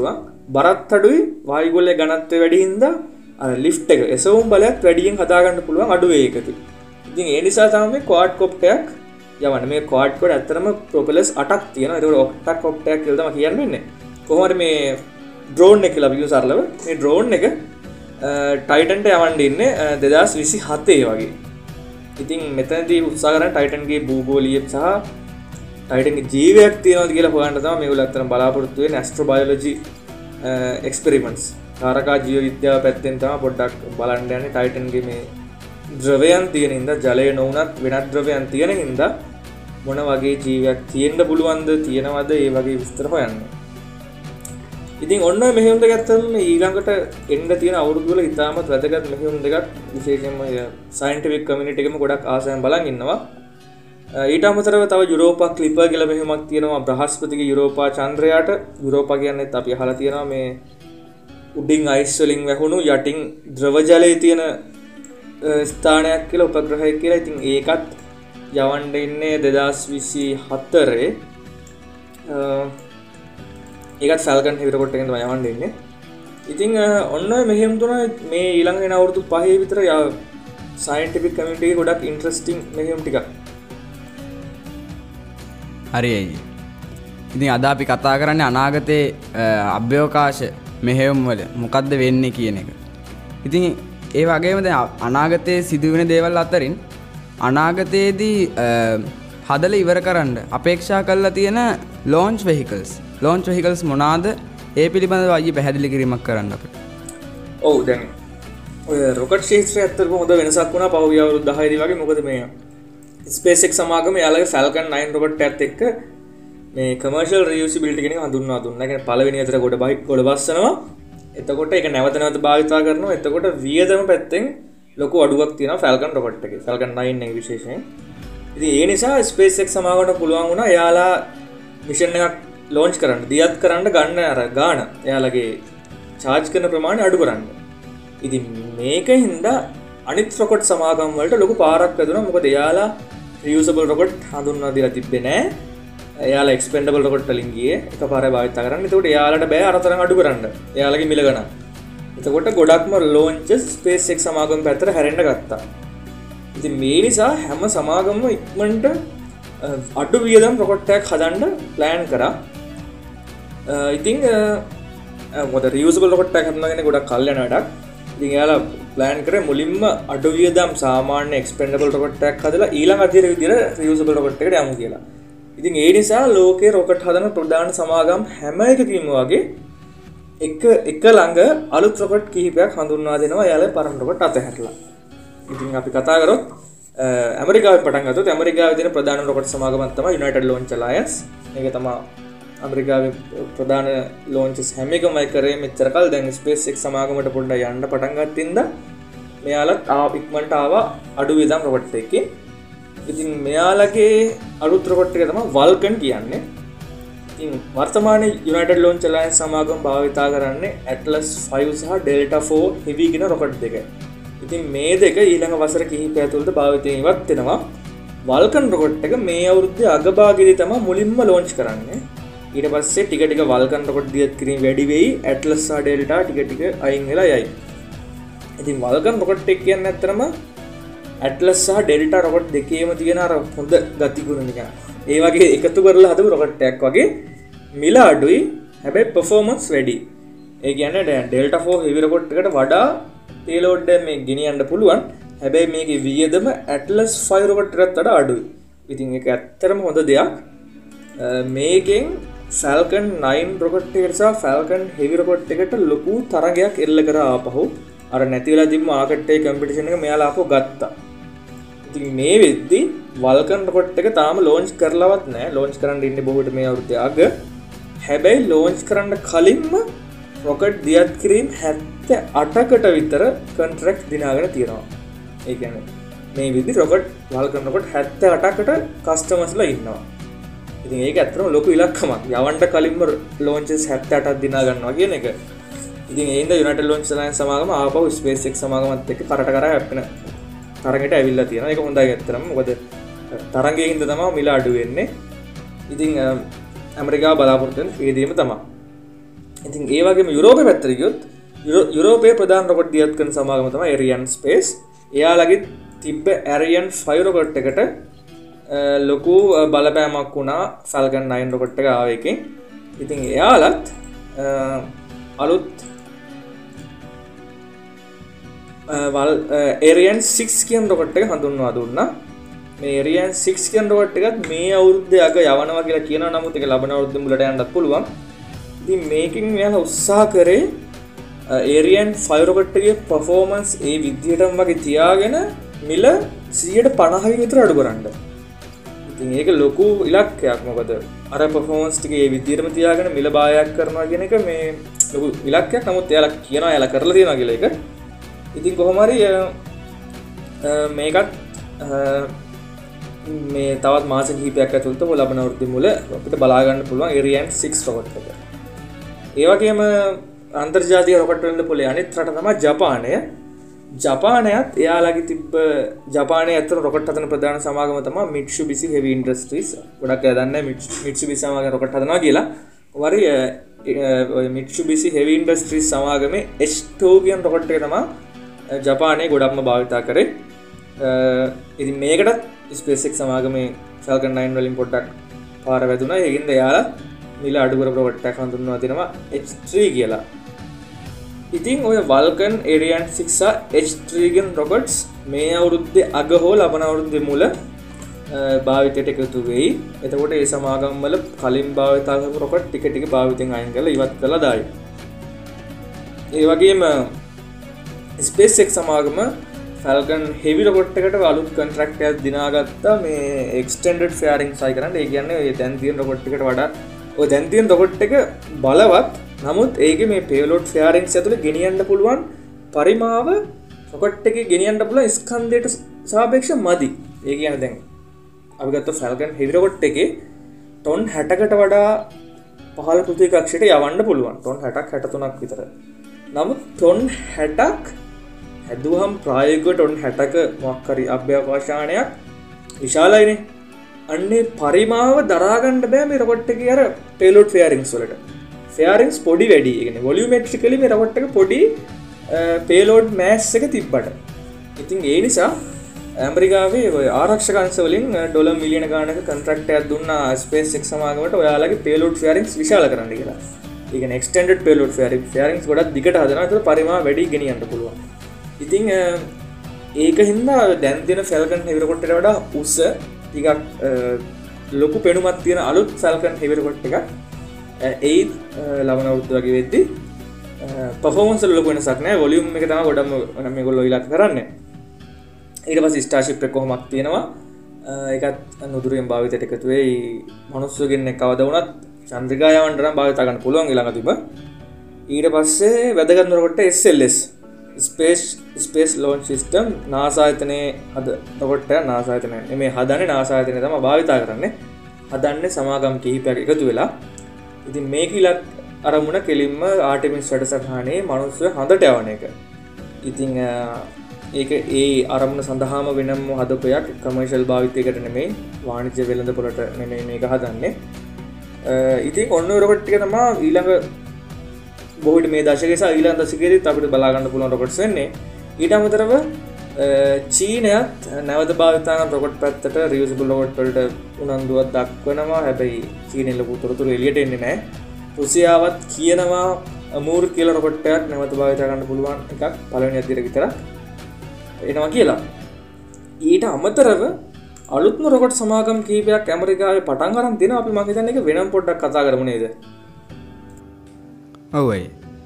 බරත් අඩුයි වායුගොල්ලේ ඝනත්වය වැඩි හින්දා අර ලිෆ්ට් එක එසවුම් බලයත් වැඩියෙන් හදාගන්න පුළුවන් අඩු වේගයකට. ඉතින් ඒ නිසා තමයි මේ ක්වාඩ් කොප්ටරයක් යවන්නේ. මේ ක්වාඩ් කොප්ටර් ඇත්තටම ප්‍රොපෙලර්ස් අටක් තියෙනවා. ඒක ඔක්ටා කොප්ටරයක් කියලා තමයි කියන්නේ. කොහොමද මේ ඩ්‍රෝන් එක කියලා අපි සරලව මේ ඩ්‍රෝන් එක ටයිටන්ට යවන්න ඉන්නේ දෙදාස් විසි හතේ වගේ. ඉතින් මෙතනදී උත්සාහ කරන්නේ ටයිටන්ගේ භූගෝලීය සහ ටයිටන්ගේ ජීවයක් තියෙනවද කියලා හොයන්න තමයි මේගොල්ලෝ අතන බලාපොරොත්තු වෙන්නේ ඇස්ට්‍රෝබයොලොජි එක්ස්පෙරිමන්ට්ස්. කාරකා ජීව විද්‍යාව පැත්තෙන් තමයි පොඩ්ඩක් බලන්න යන්නේ ටයිටන්ගේ මේ ද්‍රවයන් තියෙන හින්දා ජලය නොවුනත් වෙනත් ද්‍රවයන් තියෙන හින්දා මොන වගේ ජීවයක් තියෙන්න පුළුවන්ද තියෙනවද ඒ වගේ විස්තර හොයන්න. ඉතින් ඔන්න මෙහෙයුම් දෙක ඇත්තටම මේ ඊළඟට එන්න තියෙන අවුරුදු වල ඉතාමත් වැදගත් මෙහෙයුම් දෙකක් විශේෂයෙන්ම සයන්ටිෆික් කමියුනිටි එකම ගොඩක් ආසයෙන් බලන් ඉන්නවා. ඊට අමතරව තව යුරෝපා ක්ලිපර් කියලා මෙහෙයුමක් තියෙනවා බ්‍රහස්පතිගේ යුරෝපා චන්ද්‍රයාට. යුරෝපා කියන්නේත් අපි අහලා තියෙනවා මේ උඩින් අයිස් වලින් වැහුණු යටින් ද්‍රව ජලයේ තියෙන ස්ථානයක් කියලා උපග්‍රහයක් කියලා. ඉතින් ඒකත් යවන්න ඉන්නේ දෙදාස් විසි හතරේ. ඒකත් ෆැල්කන් හෙවි රොකට් එකෙන් තමයි යවන්න ඉන්නේ. ඉතින් ඔන්න මෙහෙම තුන මේ ඊළඟ එන අවුරුදු පහේ විතර සයන්ටිෆික් කමියුනිටි එකේ ගොඩක් ඉන්ටරෙස්ටිං මෙහෙම ටිකක්. හරි අයියේ. ඉතින් අද අපි කතා කරන්නේ අනාගතයේ අභ්‍යවකාශ මෙහෙයුම් වල මොකද්ද වෙන්නේ කියන එක. ඉතින් ඒ වගේම දැන් අනාගතයේ සිදුවෙන දේවල් අතරින් අනාගතයේදී හදලා ඉවර කරන්න අපේක්ෂා කරලා තියෙන launch vehicles launch vehicles මොනවාද? ඒ පිළිබඳව අයියේ පැහැදිලි කිරීමක් කරන්න අපිට. ඔව් දැන් ඔය රොකට් ශාස්ත්‍රය ඇත්තටම හොඳ වෙනසක් වුණා පහුගිය අවුරුදු දහය දී වගේ. මොකද මේ SpaceX සමාගම යාළගේ Falcon නයින් රොකට් එකත් එක්ක මේ commercial reusability කියන එක හඳුන්වා දුන්නා. ඒ කියන්නේ පළවෙනි අතර ගොඩ බයික් ගොඩ බස්සනවා. එතකොට ඒක නැවත නැවත භාවිතා කරනවා. එතකොට වියදම පැත්තෙන් ලොකු අඩුවක් තියෙනවා Falcon රොකට් එකේ. Falcon නයින් එක විශේෂයෙන්. ඉතින් ඒ නිසා SpaceX සමාගමට පුළුවන් වුණා එයාලා මිෂන් එකක් ලෝන්ච් කරන්න, දියත් කරන්න ගන්න අර ගාන එයාලගේ charge කරන ප්‍රමාණය අඩු කරන්න. ඉතින් මේකින්ද අනිත් රොකට් සමාගම් වලට ලොකු පාරක් වැදුණා. මොකද එයාලා reusable රොකට් හඳුන්වා දීලා තිබ්බේ නෑ. එයාලා expendable රොකට් වලින් ගියේ එකපාරයි භාවිත කරන්න. ඒකට එයාලට බෑ අර තරම් අඩු කරන්න. එයාලගේ මිල ගණන්. එතකොට ගොඩක්ම launches SpaceX සමාගම පැත්තට හැරෙන්න ගත්තා. ඉතින් මේ නිසා හැම සමාගමම ඉක්මනට අඩු වියදම් රොකට් එකක් හදන්න plan කරා. ඉතින් මොකද reusable රොකට් එකක් හදනවා කියන්නේ ගොඩක් කල් යන වැඩක්. ඉතින් එයාලා plan කරේ මුලින්ම අඩු වියදම් සාමාන්‍ය expendable රොකට් එකක් හදලා ඊළඟ අධීර විදියට reusable රොකට් එකට යමු කියලා. ඉතින් ඒ නිසා ලෝකේ රොකට් හදන ප්‍රධාන සමාගම් හැම එකකින්ම වගේ එක එක ළඟ අලුත් රොකට් කිහිපයක් හඳුන්වා දෙනවා එයාලා පරණ රොකට් අතහැරලා. ඉතින් අපි කතා කරොත් ඇමරිකාවෙන් පටන් ගත්තොත් ඇමරිකාවේ තියෙන ප්‍රධාන රොකට් සමාගමක් තමයි United Launch Alliance. මේක තමයි ඇමරිකාවේ ප්‍රධාන launches හැම එකම කරේ මෙච්චර කල්. දැන් SpaceX සමාගමට පොඩ්ඩක් යන්න පටන් ගත්තින්ද මෙයාලත් ඉක්මනට ආවා අඩු වියදම් රොකට් එකකින්. ඉතින් මෙයාලගේ අලුත් රොකට් එක තමයි Vulcan කියන්නේ. ඉතින් වර්තමානයේ United Launch Alliance සමාගම භාවිතා කරන්නේ Atlas ෆයිව් සහ Delta ෆෝර් heavy කියන රොකට් දෙක. ඉතින් මේ දෙක ඊළඟ වසර කිහිපය තුළද භාවිතයෙන් ඉවත් වෙනවා. Vulcan රොකට් එක මේ අවුරුද්දේ අගභාගයේදී තමයි මුලින්ම launch කරන්නේ. ඊට පස්සේ ටික ටික Vulcan රොකට් දියත් කිරීම වැඩි වෙයි. Atlas සහ Delta ටික ටික අයින් වෙලා යයි. ඉතින් Vulcan රොකට් එක කියන්නේ ඇත්තටම Atlas සහ Delta රොකට් දෙකේම තියෙන අර හොඳ ගතිගුණ නිකන් ඒ වගේ එකතු කරලා හදපු රොකට් එකක් වගේ. මිල අඩුයි හැබැයි performance වැඩි. ඒ කියන්නේ දැන් Delta ෆෝර් heavy රොකට් එකට වඩා payload එක මේ ගෙනියන්න පුළුවන්. හැබැයි මේකේ වියදම Atlas ෆයිව් රොකට් එකකට වඩා අඩුයි. ඉතින් ඒක ඇත්තටම හොඳ දෙයක්. මේකෙන් Falcon නයින් රොකට් එකට සහ Falcon heavy රොකට් එකට ලොකු තරගයක් එල්ල කරා ආපහු. අර නැති වෙලා තිබ්බ මාකට් එකේ කම්පිටිෂන් එක මෙයාලා ආපහු ගත්තා. ඉතින් මේ වෙද්දි Vulcan රොකට් එක තාම launch කරලවත් නැහැ. launch කරන්න ඉන්නේ බොහෝට මේ අවුරුද්දේ අග. හැබැයි launch කරන්න කලින්ම රොකට් දියත් කිරීම හැත්තෑ අටකට විතර contract දිනාගෙන තියෙනවා. ඒ කියන්නේ මේ විදි රොකට් Vulcan රොකට් හැත්තෑ අටකට customers ලා ඉන්නවා. ඉතින් ඒක ඇත්තටම ලොකු ඉලක්කමක්. යවන්න කලින්ම launches හැත්තෑ අටක් දිනා ගන්නවා කියන එක. ඉතින් ඒ හින්දා United Launch Alliance සමාගම ආපහු SpaceX සමාගමත් එක්ක කරට කරා හැප්පෙන තරඟයට ඇවිල්ලා තියෙනවා. ඒක හොඳයි ඇත්තටම. මොකද තරඟයේ හින්දා තමයි මිල අඩු වෙන්නේ. ඉතින් ඇමරිකාව බලාපොරොත්තු වෙන ඒ දෙයම තමයි. ඉතින් ඒ වගේම යුරෝපය පැත්තට ගියොත් යුරෝපයේ ප්‍රධාන රොකට් දියත් කරන සමාගම තමයි Ariane Space. එයාලගේ තිබ්බ Ariane five රොකට් එකට ලොකු බලපෑමක් වුණා Falcon nine රොකට් එක ආව එකෙන්. ඉතින් එයාලත් අලුත් වල් Ariane six කියන රොකට් එක හඳුන්වා දුන්නා. මේ Ariane six කියන රොකට් එකත් මේ අවුරුද්දේ අග යවනවා කියලා කියනවා. නමුත් ඒක ලබන අවුරුද්දේ මුලට යන්නත් පුළුවන්. ඉතින් මේකෙන් මෙයාලා උත්සාහ කරේ Ariane five රොකට් එකේ performance ඒ විදිහටම වගේ තියාගෙන මිල සියයට පනහකින් විතර අඩු කරන්න. ඉතින් ඒක ලොකු ඉලක්කයක්. මොකද අර performance ටික ඒ විදිහටම තියාගෙන මිල බායක් කරනවා කියන එක මේ ලොකු ඉලක්කයක්. නමුත් එයාලා කියනවා එයාලා කරලා තියෙනවා කියලා ඒක. ඉතින් කොහොම හරි මේකත් මේ තවත් මාස කිහිපයක් ඇතුළත ලබන අවුරුද්දේ මුල අපිට බලා ගන්න පුළුවන් Ariane six රොකට් එක. ඒ වගේම අන්තර්ජාතික රොකට් වලින් පොලේ අනිත් රට තමයි ජපානය. ජපානයත් එයාලගේ තිබ්බ ජපානයේ ඇත්තට රොකට් හදන ප්‍රධාන සමාගම තමයි Mitsubishi Heavy Industries. ගොඩක් අය දන්නේ Mitsubishi සමාගම රොකට් හදනවා කියලා. වරි ඔය Mitsubishi Heavy Industries සමාගමේ H two කියන රොකට් එක තමයි ජපානයේ ගොඩක්ම භාවිතා කරේ. ඉතින් මේකටත් SpaceX සමාගමේ Falcon nine වලින් පොඩ්ඩක් පාර වැදුනා. ඒකින්ද එයාලා මිල අඩු කරපු රොකට් එකක් හඳුන්වලා දෙනවා H three කියලා. ඉතින් ඔය Vulcan Ariane six H three කියන රොකට්ස් මේ අවුරුද්දේ අග හෝ ලබන අවුරුද්දේ මුල භාවිතයට එකතු වෙයි. එතකොට ඒ සමාගම් වල කලින් භාවිතා කරපු රොකට් ටික ටික භාවිතෙන් අයින් කරලා ඉවත් කරලා දායි. ඒ වගේම SpaceX සමාගම Falcon Heavy රොකට් එකට අලුත් කොන්ට්‍රැක්ට් එකක් දිනාගත්තා මේ extended fairing සයි කරන්න. ඒ කියන්නේ ඔය දැන් තියෙන රොකට් එකට වඩා ඔය දැන් තියෙන රොකට් එක බලවත්. නමුත් ඒකේ මේ payload fairings ඇතුලේ ගෙනියන්න පුළුවන් පරිමාව රොකට් එකේ ගෙනියන්න පුළුවන් ස්කන්ධයට සාපේක්ෂව මදි. ඒ කියන්නේ දැන් අපි ගත්ත Falcon Heavy රොකට් එකේ ටොන් හැටකට වඩා පහළ පෘථිවි කක්ෂයට යවන්න පුළුවන්. ටොන් හැටක් හැටතුනක් විතර. නමුත් ටොන් හැටක් හැදුවහම ප්‍රායෝගිකව ටොන් හැටක මොකක් හරි අභ්‍යවකාශ යානයක් විශාලයිනේ. අන්නේ පරිමාව දරා ගන්න බෑ මේ රොකට් එකේ අර payload fairings වලට. fairings පොඩි වැඩි. ඒ කියන්නේ volumetrically මේ රොකට් එක පොඩි payload mass එක තිබ්බට. ඉතින් ඒ නිසා ඇමරිකාවේ ඔය ආරක්ෂක අංශ වලින් ඩොලර් මිලියන ගාණක කොන්ට්‍රැක්ට් එකක් දුන්නා SpaceX සමාගමට ඔයාලගේ payload fairings විශාල කරන්න කියලා. ඒ කියන්නේ extended payload fairing fairings ගොඩක් දිගට හදනවා. ඒක පරිමාව වැඩි ගෙනියන්න පුළුවන්. ඉතින් ඒක හින්දා දැන් තියෙන Falcon Heavy රොකට් එකට වඩා උස ටිකක් ලොකු පෙනුමක් තියෙන අලුත් Falcon Heavy රොකට් එකක් ඒ ලබන අවුරුද්ද වගේ වෙද්දි performance වල ලොකු වෙනසක් නැහැ. volume එක තමයි ගොඩක්ම මේගොල්ලෝ ඉලක්ක කරන්නේ. ඊට පස්සේ Starship එක කොහොමද තියෙනවා. ඒකත් නුදුරින් භාවිතයට එකතු වෙයි. මිනිස්සු කෙනෙක් කවදා වුණත් චන්ද්‍රිකා යවන්න නම් භාවිත ගන්න පුළුවන් ඊළඟ තිබ්බ. ඊට පස්සේ වැදගත් rocket S L S Space Space Launch System NASA ආයතනයේ අද රොකට් එක NASA ආයතනයේ මේ හදන්නේ NASA ආයතනයේ තමයි භාවිත කරන්නේ. හදන්නේ සමාගම් කිහිපයක් එකතු වෙලා. ඉතින් මේක ඉලක්ක අරමුණ කෙලින්ම ආර්ටෙමිස් වැඩසටහනේ මිනිස්සු හඳට යවන එක. ඉතින් ඒක ඒ අරමුණ සඳහාම වෙනම හදපයක් කමර්ෂල් භාවිතයකට නෙමෙයි වාණිජ්‍ය වෙළඳපොළට නෙමෙයි මේක හදන්නේ. ඉතින් ඔන්න ඔය රොකට් ටික තමයි ඊළඟ බොහෝ විට මේ දශකයේ සහ ඊළඟ දශකයේදීත් අපිට බලා ගන්න පුළුවන් රොකට්ස් වෙන්නේ. ඊට අමතරව චීනයත් නැවත භාවිතා කරන රොකට් පැත්තට රියුසබල් රොකට් වලට උනන්දුවක් දක්වනවා. හැබැයි චීනෙන් ලොකු තොරතුරු එළියට එන්නේ නැහැ. රුසියාවත් කියනවා අමූර් කියලා රොකට් එකක් නැවත භාවිතා කරන්න පුළුවන් එකක් පළවෙනි අදියර විතරක් එනවා කියලා. ඊට අමතරව අලුත්ම රොකට් සමාගම් කීපයක් ඇමරිකාවේ පටන් ගන්න දෙනවා. අපි මම හිතන්නේ ඒක වෙනම පොඩ්ඩක් කතා කරමු නේද? ඔව්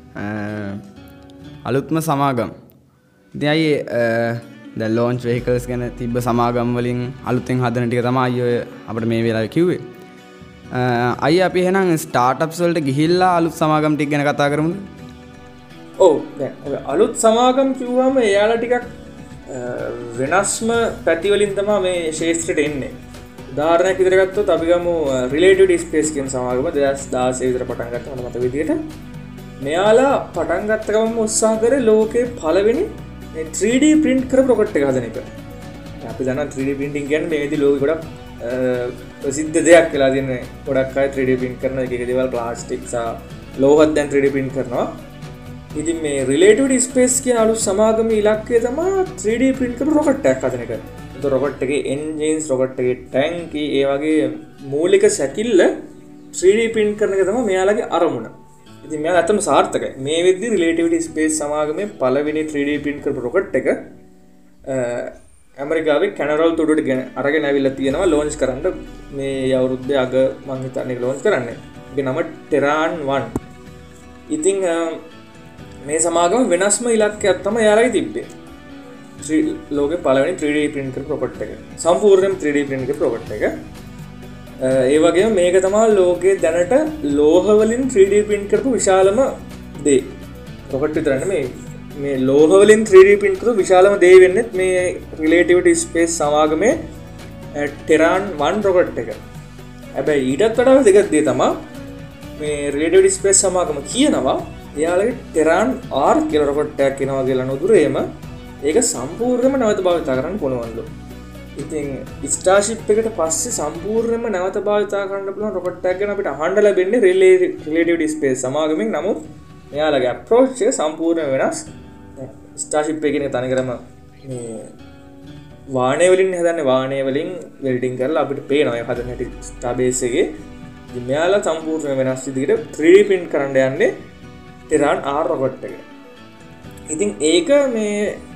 අලුත්ම සමාගම් ඉතින් අයි දැන් ලොන්ච් වෙහිකල්ස් ගැන තිබ්බ සමාගම් වලින් අලුතෙන් හදන ටික තමයි ඔය අපිට මේ වෙලාවේ කිව්වේ. අයි අපි එහෙනම් ස්ටාර්ට්අප්ස් වලට ගිහිල්ලා අලුත් සමාගම් ටික ගැන කතා කරමුද? ඔව් දැන් ඔය අලුත් සමාගම් කිව්වම එයාලා ටිකක් වෙනස්ම පැති වලින් තමයි මේ ශාස්ත්‍රයට එන්නේ. උදාහරණයක් විදිහට ගත්තොත් අපි ගමු රිලේටිවිටි ස්පේස් කියන සමාගම දෙදාස් දාසය විතර පටන් ගත්තා මට මතක විදිහට. මෙයාලා පටන් ගත්ත ගමන් උත්සාහ කරේ ලෝකේ පළවෙනි three D print කරපු රොකට් එක හදන එක. අපි දන්නවා three D printing කියන්නේ මේ විදිහ ලෝකෙ ගොඩක් ප්‍රසිද්ධ දෙයක් කියලා තියෙනවා. ගොඩක් අය three D print කරන එක එක දේවල් ප්ලාස්ටික් සහ ලෝහත් දැන් ත්‍රී ඩී print කරනවා. ඉතින් මේ relativity space කියන අලුත් සමාගමේ ඉලක්කය තමයි ත්‍රී ඩී print කරන rocket එකක් හදන එක. ඒතර rocket එකේ engines, rocket එකේ tank ඒ වගේ මූලික සැකිල්ල ත්‍රී ඩී print කරන එක තමයි මෙයාලගේ අරමුණ. ඉතින් මෙයාලා ඇත්තම සාර්ථකයි. මේ වෙද්දි relativity space සමාගමේ පළවෙනි ත්‍රී ඩී print කරපු rocket එක ඇමරිකාවේ කැනරල් තුඩුවට ගෙන අරගෙන ඇවිල්ලා තියෙනවා ලොන්ච් කරන්න මේ අවුරුද්දේ අග මම හිතන්නේ ලොන්ච් කරන්නේ. ඒකේ නම ටෙරාන් වන්. ඉතින් මේ සමාගම වෙනස්ම ඉලක්කයක් තමයි යාළගේ තිබ්බේ. ලෝකේ පළවෙනි ත්‍රී ඩී print කරපු rocket එක. සම්පූර්ණයෙන්ම ත්‍රී ඩී print කරපු rocket එක. ඒ වගේම මේක තමයි ලෝකයේ දැනට ලෝහ වලින් ත්‍රී ඩී print කරපු විශාලම දේ. rocket විතර නෙමෙයි මේ ලෝහ වලින් ත්‍රී ඩී print කරපු විශාලම දේ වෙන්නේ මේ relativity space සමාගමේ ටෙරාන් වන් rocket එක. හැබැයි ඊටත් වඩා දෙකක් දේ තමයි මේ relativity space සමාගම කියනවා එයාලගේ ටෙරාන් ආර් කියලා rocket එකක් එනවා කියලා නුදුරේම ඒක සම්පූර්ණයෙන්ම නැවත භාවිතා කරන්න පුළුවන්ලු. ඉතින් ස්ටාර්ෂිප් එකට පස්සේ සම්පූර්ණයෙන්ම නැවත භාවිතා කරන්න පුළුවන් rocket එකක් ගැන අපිට අහන්න ලැබෙන්නේ relativity space සමාගමෙන්. නමුත් මෙයාලගේ approach එක සම්පූර්ණයෙන් වෙනස්. ස්ටාර්ෂිප් එකේ තනිකරම මේ වාහනේ වලින් හදන්නේ වාහනේ වලින් වෙල්ඩින් කරලා අපිට පේනවා ඒ හදන හැටි ස්ටාර් බේස් එකේ. ඉතින් මෙයාලා සම්පූර්ණයෙන් වෙනස් විදිහට ත්‍රී ඩී print කරන්න යන්නේ ටෙරාන් ආර් rocket එක. ඉතින් ඒක මේ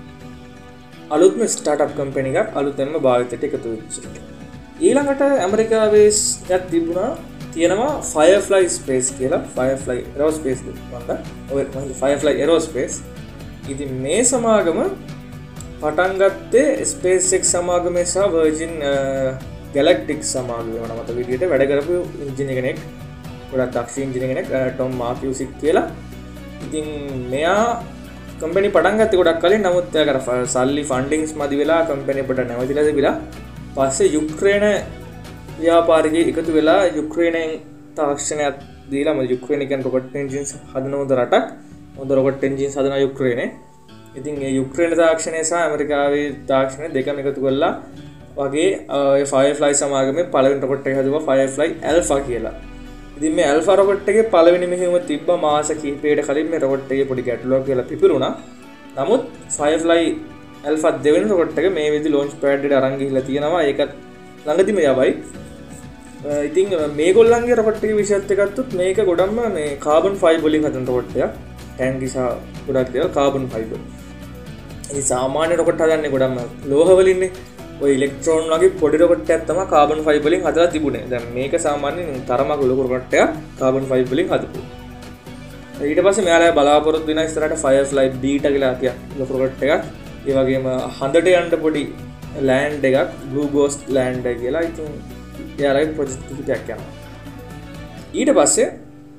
අලුත්ම ස්ටාර්ට්අප් කම්පැනි එකක් අලුතෙන්ම භාවිතයට එකතු වෙච්ච. ඊළඟට ඇමරිකාවේ එකක් තිබුණා තියෙනවා Firefly Space කියලා. Firefly Aerospace වන්ද. ඔය Firefly Aerospace. ඉතින් මේ සමාගම පටන් ගත්තේ SpaceX සමාගමේ සහ Virgin Galactic සමාගමේ වන මත විදිහට වැඩ කරපු ඉන්ජිනියර් කෙනෙක්. ගොඩක් දක්ෂ ඉන්ජිනියර් කෙනෙක් ටොම් මාකියුසික් කියලා. ඉතින් මෙයා කම්පැනි පටන් ගත්තේ ගොඩක් කලින්. නමුත් එයාකට සල්ලි ෆන්ඩින්ග්ස් මදි වෙලා කම්පැනි පොඩ නැවතිලා තිබිලා. පස්සේ යුක්‍රේන ව්‍යාපාරිකයෝ එකතු වෙලා යුක්‍රේනයෙන් තාක්ෂණයක් දීලා මොකද යුක්‍රේන කියන්නේ රොකට් එන්ජින්ස් හදන හොඳ රටක්. හොඳ රොකට් එන්ජින්ස් හදන යුක්‍රේනේ. ඉතින් ඒ යුක්‍රේන තාක්ෂණය සහ ඇමරිකාවේ තාක්ෂණය දෙකම එකතු කරලා වගේ ඒ Firefly සමාගමේ පළවෙනි රොකට් එක හදුවා Firefly Alpha කියලා. ඉතින් මේ Alpha රොකට් එකේ පළවෙනි මෙහෙයුම තිබ්බ මාස කිහිපයකට කලින් මේ රොකට් එකේ පොඩි ගැටලුවක් කියලා පිපිරුණා. නමුත් Firefly Alpha දෙවෙනි රොකට් එක මේ විදි ලොන්ච් පෑඩ් එකට අරන් ගිහිල්ලා තියෙනවා. ඒකත් ළඟදිම යවයි. ඉතින් මේගොල්ලන්ගේ රොකට් එකේ විශේෂත්වය ගත්තොත් මේක ගොඩක්ම මේ කාබන් ෆයිබර් වලින් හදන රොකට් එකක්. ටැංකි සහ ගොඩක් දේවල් කාබන් ෆයිබර්. ඒ සාමාන්‍ය රොකට් හදන්නේ ගොඩක්ම ලෝහ වලින්නේ. ඔය ඉලෙක්ට්‍රෝන වගේ පොඩි රොකට් එකක් තමයි කාබන් ෆයිබර් වලින් හදලා තිබුණේ. දැන් මේක සාමාන්‍යයෙන් තරමක ලොකු රොකට් එකක් කාබන් ෆයිබර් වලින් හදපු. ඊට පස්සේ මෙයාලා බලාපොරොත්තු වෙන ඉස්සරහට Firefly Beta කියලා තියක් ලොකු රොකට් එකක්. ඒ වගේම හඳට යන්න පොඩි ලෑන්ඩ් එකක් Blue Ghost ලෑන්ඩ් එක කියලා. ඉතින් එයාලගේ ප්‍රොජෙක්ට් කිහිපයක් යනවා. ඊට පස්සේ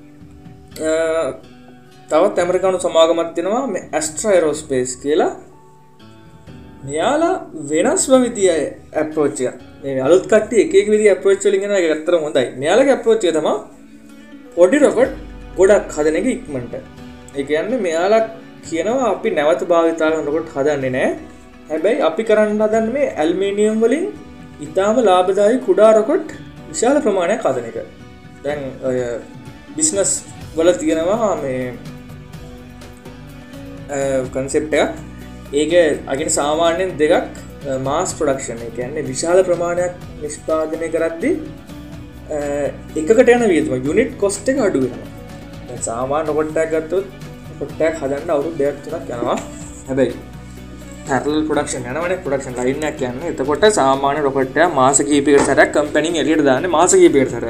තවත් ඇමරිකානු සමාගමක් තියෙනවා මේ Astra Aerospace කියලා. මෙයාලා වෙනස්ම විදිහේ approach එක. මේ අලුත් කට්ටිය එක එක විදිහේ approach වලින් යන එක ඇත්තටම හොඳයි. මෙයාලගේ approach එක තමයි පොඩි rocket ගොඩක් හදන එක ඉක්මනට. ඒ කියන්නේ මෙයාලා කියනවා අපි නැවත භාවිතා කරන rocket හදන්නේ නැහැ. හැබැයි අපි කරන්න හදන්නේ මේ ඇල්ුමිනියම් වලින් ඉතාම ලාභදායී කුඩා rocket විශාල ප්‍රමාණයක් හදන එක. දැන් ඔය බිස්නස් වල තියෙනවා මේ concept එක. ඒක අගින සාමාන්‍යයෙන් දෙකක් මාස් ප්‍රොඩක්ෂන්. ඒ කියන්නේ විශාල ප්‍රමාණයක් නිෂ්පාදනය කරද්දී එකකට යන වියදම යුනිට් කොස්ට් එක අඩු වෙනවා. දැන් සාමාන්‍ය රොකට් එකක් ගත්තොත් රොකට් එකක් හදන්න අවුරුදු දෙකක් තුනක් යනවා. හැබැයි පැරලල් ප්‍රොඩක්ෂන් යනවනේ ප්‍රොඩක්ෂන් ලයින් එකක් යන්නේ. එතකොට සාමාන්‍ය රොකට් එක මාස කිහිපයකට සැරයක් කම්පැනිෙන් එළියට දාන්නේ මාස කිහිපයකට සැරයක්.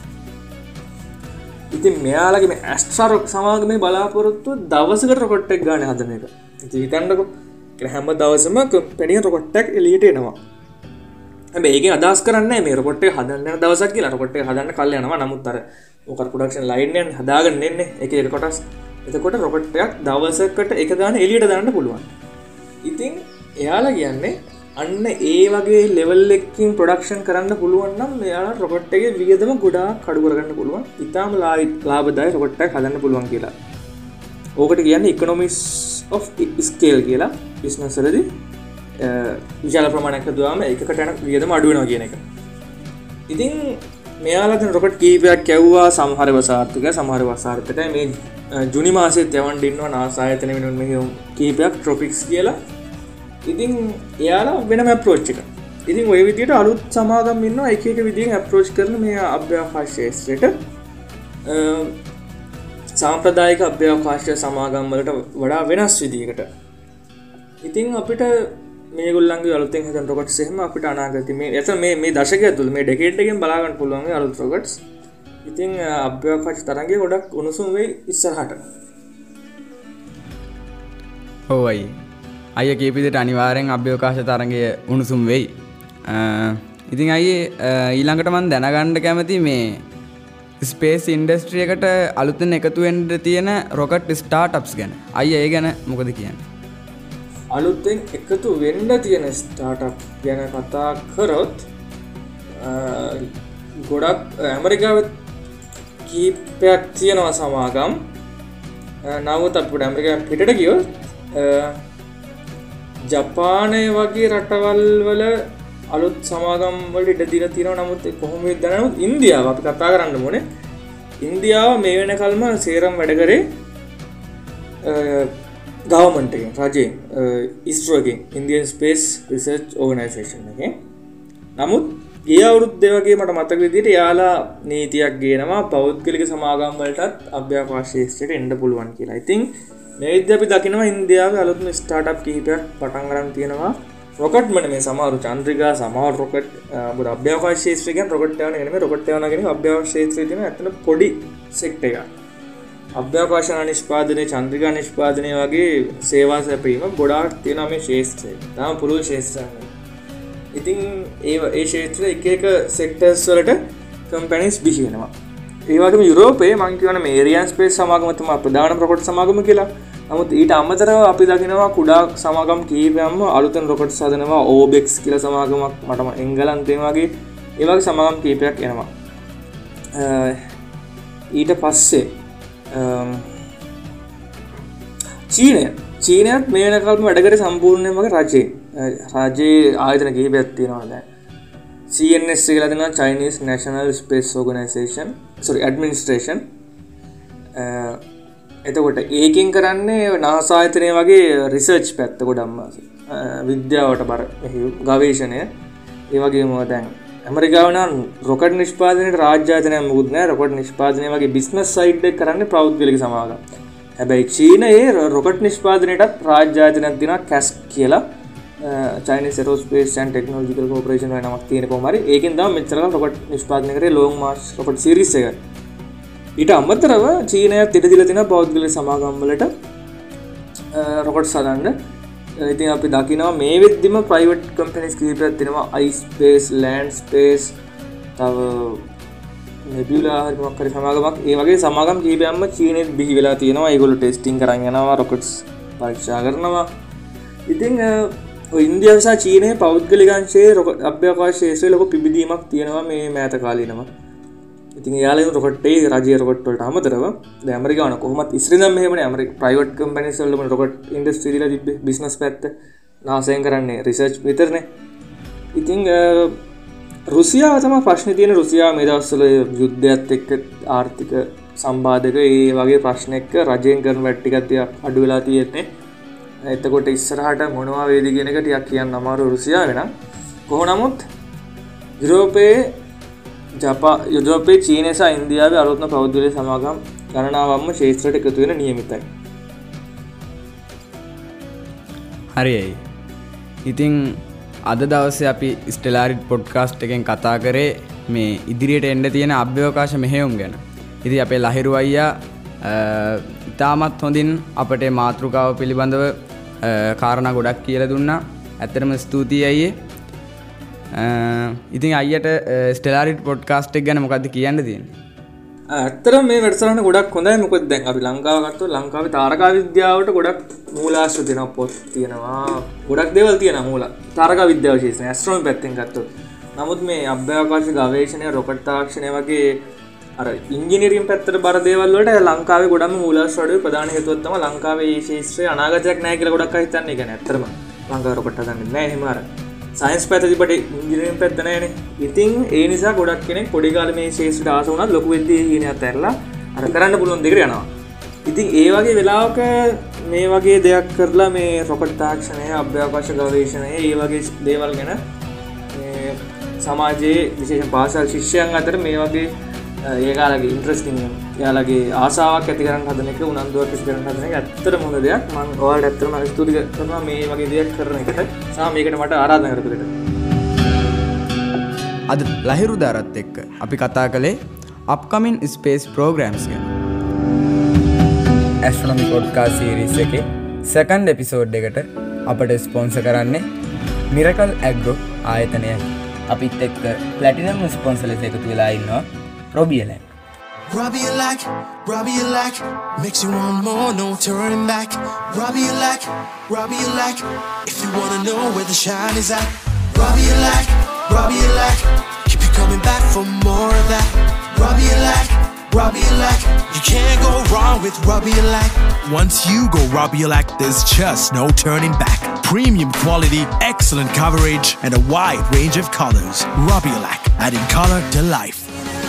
ඉතින් මෙයාලගේ මේ Astra සමාගමේ බලාපොරොත්තුව දවසකට රොකට් එකක් ගන්න හදන එක. ඉතින් හිතන්නකෝ හැම දවසම කම්පැනි රොකට් එකක් එළියට එනවා. හැබැයි ඒකෙන් අදහස් කරන්නේ මේ රොකට් එක හදන්න යන දවසක් කියලා. රොකට් එක හදන්න කල් යනවා. නමුත් අර ඕක ප්‍රොඩක්ෂන් ලයින් එකෙන් හදාගෙන එන්නේ එක එක කොටස්. එතකොට රොකට් එකක් දවසකට එක ගාන එළියට දාන්න පුළුවන්. ඉතින් එයාලා කියන්නේ අන්න ඒ වගේ ලෙවල් එකකින් ප්‍රොඩක්ෂන් කරන්න පුළුවන් නම් මෙයාලා රොකට් එකේ වියදම ගොඩාක් අඩු කරගන්න පුළුවන්. ඉතාලම ලාභදායී රොකට් එකක් හදන්න පුළුවන් කියලා. ඕකට කියන්නේ economies of scale කියලා. බිස්නස් වලදී විශාල ප්‍රමාණයක් හදුවාම එකකට යන වියදම අඩු වෙනවා කියන එක. ඉතින් මෙයාලා දැන් රොකට් කීපයක් කැව්වා සමහරව සාර්ථකයි සමහරව අසාර්ථකයි මේ ජුනි මාසෙත් යවන්න ඉන්නවා නාසා ආයතන වෙනුවෙන් මෙහෙම කීපයක් ට්‍රොපික්ස් කියලා. ඉතින් එයාලා වෙනම අප්‍රෝච් එකක්. ඉතින් ඔය විදිහට අලුත් සමාගම් ඉන්නවා එක එක විදිහෙන් අප්‍රෝච් කරන මේ අභ්‍යවකාශ ක්ෂේත්‍රයට. සාම්ප්‍රදායික අභ්‍යවකාශ සමාගම් වලට වඩා වෙනස් විදිහකට. ඉතින් අපිට මේගොල්ලන්ගේ අලුතෙන් හදන රොකට්ස් එහෙම අපිට අනාගතේ මේ එතන මේ මේ දශකය තුළ මේ ඩෙකේඩ් එකෙන් බලා ගන්න පුළුවන් මේ අලුත් රොකට්ස්. ඉතින් අභ්‍යවකාශ තරංගය ගොඩක් උණුසුම් වෙයි ඉස්සරහට. ඔව් අයි. අයියා කියපු විදිහට අනිවාර්යෙන් අභ්‍යවකාශ තරංගය උණුසුම් වෙයි. ඉතින් අයියේ ඊළඟට මම දැනගන්න කැමති මේ ස්පේස් ඉන්ඩස්ට්‍රි එකට අලුතෙන් එකතු වෙන්න තියෙන රොකට් ස්ටාර්ට්අප්ස් ගැන. අයියා ඒ ගැන මොකද කියන්නේ? අලුතෙන් එකතු වෙන්න තියෙන ස්ටාර්ට්අප් ගැන කතා කරොත් ගොඩක් ඇමරිකාවේ කීපයක් තියෙනවා සමාගම්. නමුත් අපිට ඇමරිකාව පිටට ගියොත් ජපානය වගේ රටවල් වල අලුත් සමාගම් වලට ඉඩ දීලා තියෙනවා. නමුත් කොහොමද දැනනොත් ඉන්දියාව අපි කතා කරන්න ඕනේ. ඉන්දියාව මේ වෙනකල්ම සේරම වැඩ කරේ ගවර්න්මන්ට් එකෙන් රජයෙන් ඉස්රෝ එකෙන් ඉන්දියන් ස්පේස් රිසර්ච් ඕගනයිසේෂන් එකෙන්. නමුත් ගිය අවුරුද්දේ වගේ මට මතක විදිහට යාලා නීතියක් ගේනවා පෞද්ගලික සමාගම් වලටත් අභ්‍යවකාශ ක්ෂේත්‍රයට එන්න පුළුවන් කියලා. ඉතින් මේ විදිහට අපි දකිනවා ඉන්දියාවේ අලුත්ම ස්ටාර්ට්අප් කිහිපයක් පටන් ගන්න තියෙනවා. රොකට් මන මේ සමහර චන්ද්‍රිකා සමහර රොකට් මොකද අභ්‍යවකාශ ක්ෂේත්‍රය කියන්නේ රොකට් යවන එක නෙමෙයි. රොකට් යවනවා කියන්නේ අභ්‍යවකාශ ක්ෂේත්‍රයේ තියෙන ඇත්තට පොඩි සෙක්ටර් එකක්. අභ්‍යවකාශ නිෂ්පාදනය චන්ද්‍රිකා නිෂ්පාදනය වගේ සේවා සැපීම ගොඩාක් තියෙනවා මේ ක්ෂේත්‍රයේ. තාම පුළුල් ක්ෂේත්‍රයක්. ඉතින් ඒ ඒ ක්ෂේත්‍රයේ එක එක සෙක්ටර්ස් වලට කම්පැනිස් බිහි වෙනවා. ඒ වගේම යුරෝපයේ මම කියවන මේ ඒරියන් ස්පේස් සමාගම තමයි ප්‍රධානම රොකට් සමාගම කියලා. නමුත් ඊට අමතරව අපි දකිනවා කුඩා සමාගම් කීපයක්ම අලුතෙන් රොකට්ස් හදනවා. ඕබෙක්ස් කියලා සමාගමක් මටම එංගලන්තේ වගේ ඒ වගේ සමාගම් කීපයක් එනවා. ඊට පස්සේ චීනය චීනයත් මේ වෙනකල්ම වැඩ කරේ සම්පූර්ණයෙන්ම වගේ රජේ රජයේ ආයතන කිහිපයක් තියෙනවා දැන්. C N S කියලා දෙනවා Chinese National Space Organization sorry Administration. එතකොට ඒකෙන් කරන්නේ NASA ආයතනය වගේ රිසර්ච් පැත්ත ගොඩක්ම විද්‍යාවට බර ගවේෂණය. ඒ වගේම දැන් ඇමරිකාව නම් රොකට් නිෂ්පාදනයේ රාජ්‍ය ආයතනයක් මොකුත් නැහැ. රොකට් නිෂ්පාදනය වගේ බිස්නස් සයිඩ් එක කරන්නේ පෞද්ගලික සමාගම්. හැබැයි චීනයේ රොකට් නිෂ්පාදනයටත් රාජ්‍ය ආයතනයක් දෙනවා කැස් කියලා. Chinese Aerospace and Technological Corporation වගේ නමක් තියෙන කොහොම හරි. ඒකෙන් තමයි මෙච්චර කල් රොකට් නිෂ්පාදනය කරේ Long March රොකට් සීරීස් එක. ඊට අමතරව චීනයත් ඉඩ දීලා තියෙනවා පෞද්ගලික සමාගම් වලට රොකට්ස් හදන්න. ඉතින් අපි දකිනවා මේ වෙද්දිම ප්‍රයිවට් කම්පැනිස් කිහිපයක් තියෙනවා. iSpace, Landspace, තව Nebula හරි මොකක් හරි සමාගමක්. ඒ වගේ සමාගම් කිහිපයක්ම චීනෙත් බිහි වෙලා තියෙනවා. ඒගොල්ලෝ ටෙස්ටිං කරන් යනවා, රොකට්ස් පරීක්ෂා කරනවා. ඉතින් ඔය ඉන්දියාව සහ චීනයේ පෞද්ගලික අංශයේ අභ්‍යවකාශ ක්ෂේත්‍රයේ ලොකු පිබිදීමක් තියෙනවා මේ මෑත කාලීනම. ඉතින් යාළුවෝ රොකට් ඒ රජයේ රොකට් වලට අමතරව දැන් ඇමරිකාවන කොහොමත් ඉස්සරදම මෙහෙමනේ ඇමරිකා ප්‍රයිවට් කම්පැනිස් වලම රොකට් ඉන්ඩස්ට්‍රි දීලා තිබ්බේ බිස්නස් පැත්ත. නාසයෙන් කරන්නේ රිසර්ච් විතරනේ. ඉතින් රුසියාව තමයි ප්‍රශ්නේ තියෙන. රුසියාව මේ දවස්වල යුද්ධයත් එක්ක ආර්ථික සම්බාධක ඒ වගේ ප්‍රශ්න එක්ක රජයෙන් කරන වැඩ ටිකක් ටිකක් අඩු වෙලා තියෙන්නේ. එතකොට ඉස්සරහට මොනවා වේද කියන එක ටිකක් කියන්න අමාරු රුසියාවේ නම්. කොහොම නමුත් යුරෝපයේ ජපා යුරෝපයේ චීනය සහ ඉන්දියාවේ අලුත්ම පෞද්ගලික සමාගම් ගණනාවක්ම ක්ෂේත්‍රයට එකතු වෙන නියමිතයි. හරියයි. ඉතින් අද දවසේ අපි ස්ටෙලාරිට් පොඩ්කාස්ට් එකෙන් කතා කරේ මේ ඉදිරියට එන්න තියෙන අභ්‍යවකාශ මෙහෙයුම් ගැන. ඉතින් අපේ ලහිරු අයියා ඉතාමත් හොඳින් අපට මාතෘකාව පිළිබඳව කාරණා ගොඩක් කියලා දුන්නා. ඇත්තටම ස්තුතියි අයියේ. ඉතින් අයියට ස්ටෙලාරිට් පොඩ්කාස්ට් එක ගැන මොකද්ද කියන්න තියෙන්නේ? ඇත්තටම මේ වැඩසටහන ගොඩක් හොඳයි. මොකද දැන් අපි ලංකාව ගත්තොත් ලංකාවේ තාරකා විද්‍යාවට ගොඩක් මූලාශ්‍ර දෙනවා. පොත් තියෙනවා. ගොඩක් දේවල් තියෙනවා මූල. තාරකා විද්‍යාව විශේෂයෙන් ඇස්ට්‍රොනොමි පැත්තෙන් ගත්තොත්. නමුත් මේ අභ්‍යවකාශ ගවේෂණය, රොකට් තාක්ෂණය වගේ අර ඉංජිනේරින් පැත්තට බර දේවල් වලට ලංකාවේ ගොඩක්ම මූලාශ්‍ර අඩුවේ ප්‍රධාන හේතුව තමයි ලංකාවේ මේ ශාස්ත්‍රයේ අනාගතයක් නැහැ කියලා ගොඩක් අය හිතන්නේ. ඒ කියන්නේ ඇත්තටම ලංකාවේ රොකට් හදන්නේ නැහැ එහෙම අර සයින්ස් පැත්තදී බට ඉංජිනේරින් පැත්ත නැහැනේ. ඉතින් ඒ නිසා ගොඩක් කෙනෙක් පොඩි කාලේ මේ ශේෂ්ත්‍රයට ආස වුණත් ලොකු වෙද්දී හීනයක් ඇරලා අර කරන්න පුළුවන් දෙකට යනවා. ඉතින් ඒ වගේ වෙලාවක මේ වගේ දෙයක් කරලා මේ රොකට් තාක්ෂණය, අභ්‍යවකාශ ගවේෂණය, ඒ වගේ දේවල් ගැන මේ සමාජයේ විශේෂයෙන් පාසල් ශිෂ්‍යයන් අතර මේ වගේ ඒගාලගේ ඉන්ට්‍රස්ටිං එයාලගේ ආසාවක් ඇති කරන්න හදන එක, උනන්දුවක් ඇති කරන්න හදන එක ඇත්තටම හොඳ දෙයක්. මම ඔයාලට ඇත්තටම ස්තුති කරනවා මේ වගේ දෙයක් කරන එකට. සහ මේකට මට ආරාධනා කරපු දෙයට. අද ලහිරු දාරත් එක්ක අපි කතා කළේ upcoming space programs ගැන. ඇස්ට්‍රොනොමි පොඩ්කාස්ට් සීරීස් එකේ සෙකන්ඩ් එපිසෝඩ් එකට අපට ස්පොන්සර් කරන්නේ මිරකල් ඇග්‍රෝ ආයතනයයි. අපිත් එක්ක ප්ලැටිනම් ස්පොන්සර්ලස් එකතු වෙලා ඉන්නවා රොබියලැක්. Robbie-a-lack, Robbie-a-lack, makes you want more, no turning back. Robbie-a-lack, Robbie-a-lack, if you wanna know where the shine is at. Robbie-a-lack, Robbie-a-lack, keep you coming back for more of that. Robbie-a-lack, Robbie-a-lack, you can't go wrong with Robbie-a-lack. Once you go Robbie-a-lack, there's just no turning back. Premium quality, excellent coverage, and a wide range of colors. Robbie-a-lack, adding color to life.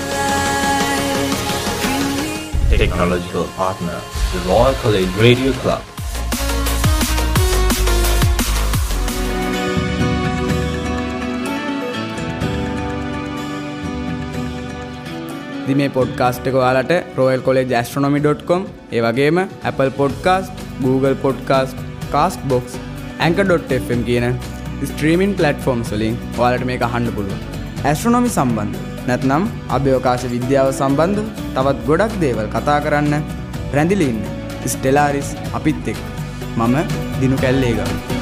Technological partner, the Royal College Radio Club. ඉතින් මේ podcast එක ඔයාලට royal college astronomy dot com ඒ වගේම Apple Podcast, Google Podcast, Castbox, anchor dot f m කියන streaming platforms වලින් ඔයාලට මේක අහන්න පුළුවන්. ඇස්ට්‍රොනොමි සම්බන්ධ නැත්නම් අභ්‍යවකාශ විද්‍යාව සම්බන්ධ තවත් ගොඩක් දේවල් කතා කරන්න රැඳිලා ඉන්න ස්ටෙලාරිස් අපිත් එක්ක. මම දිනු කැල්ලේ ගාව.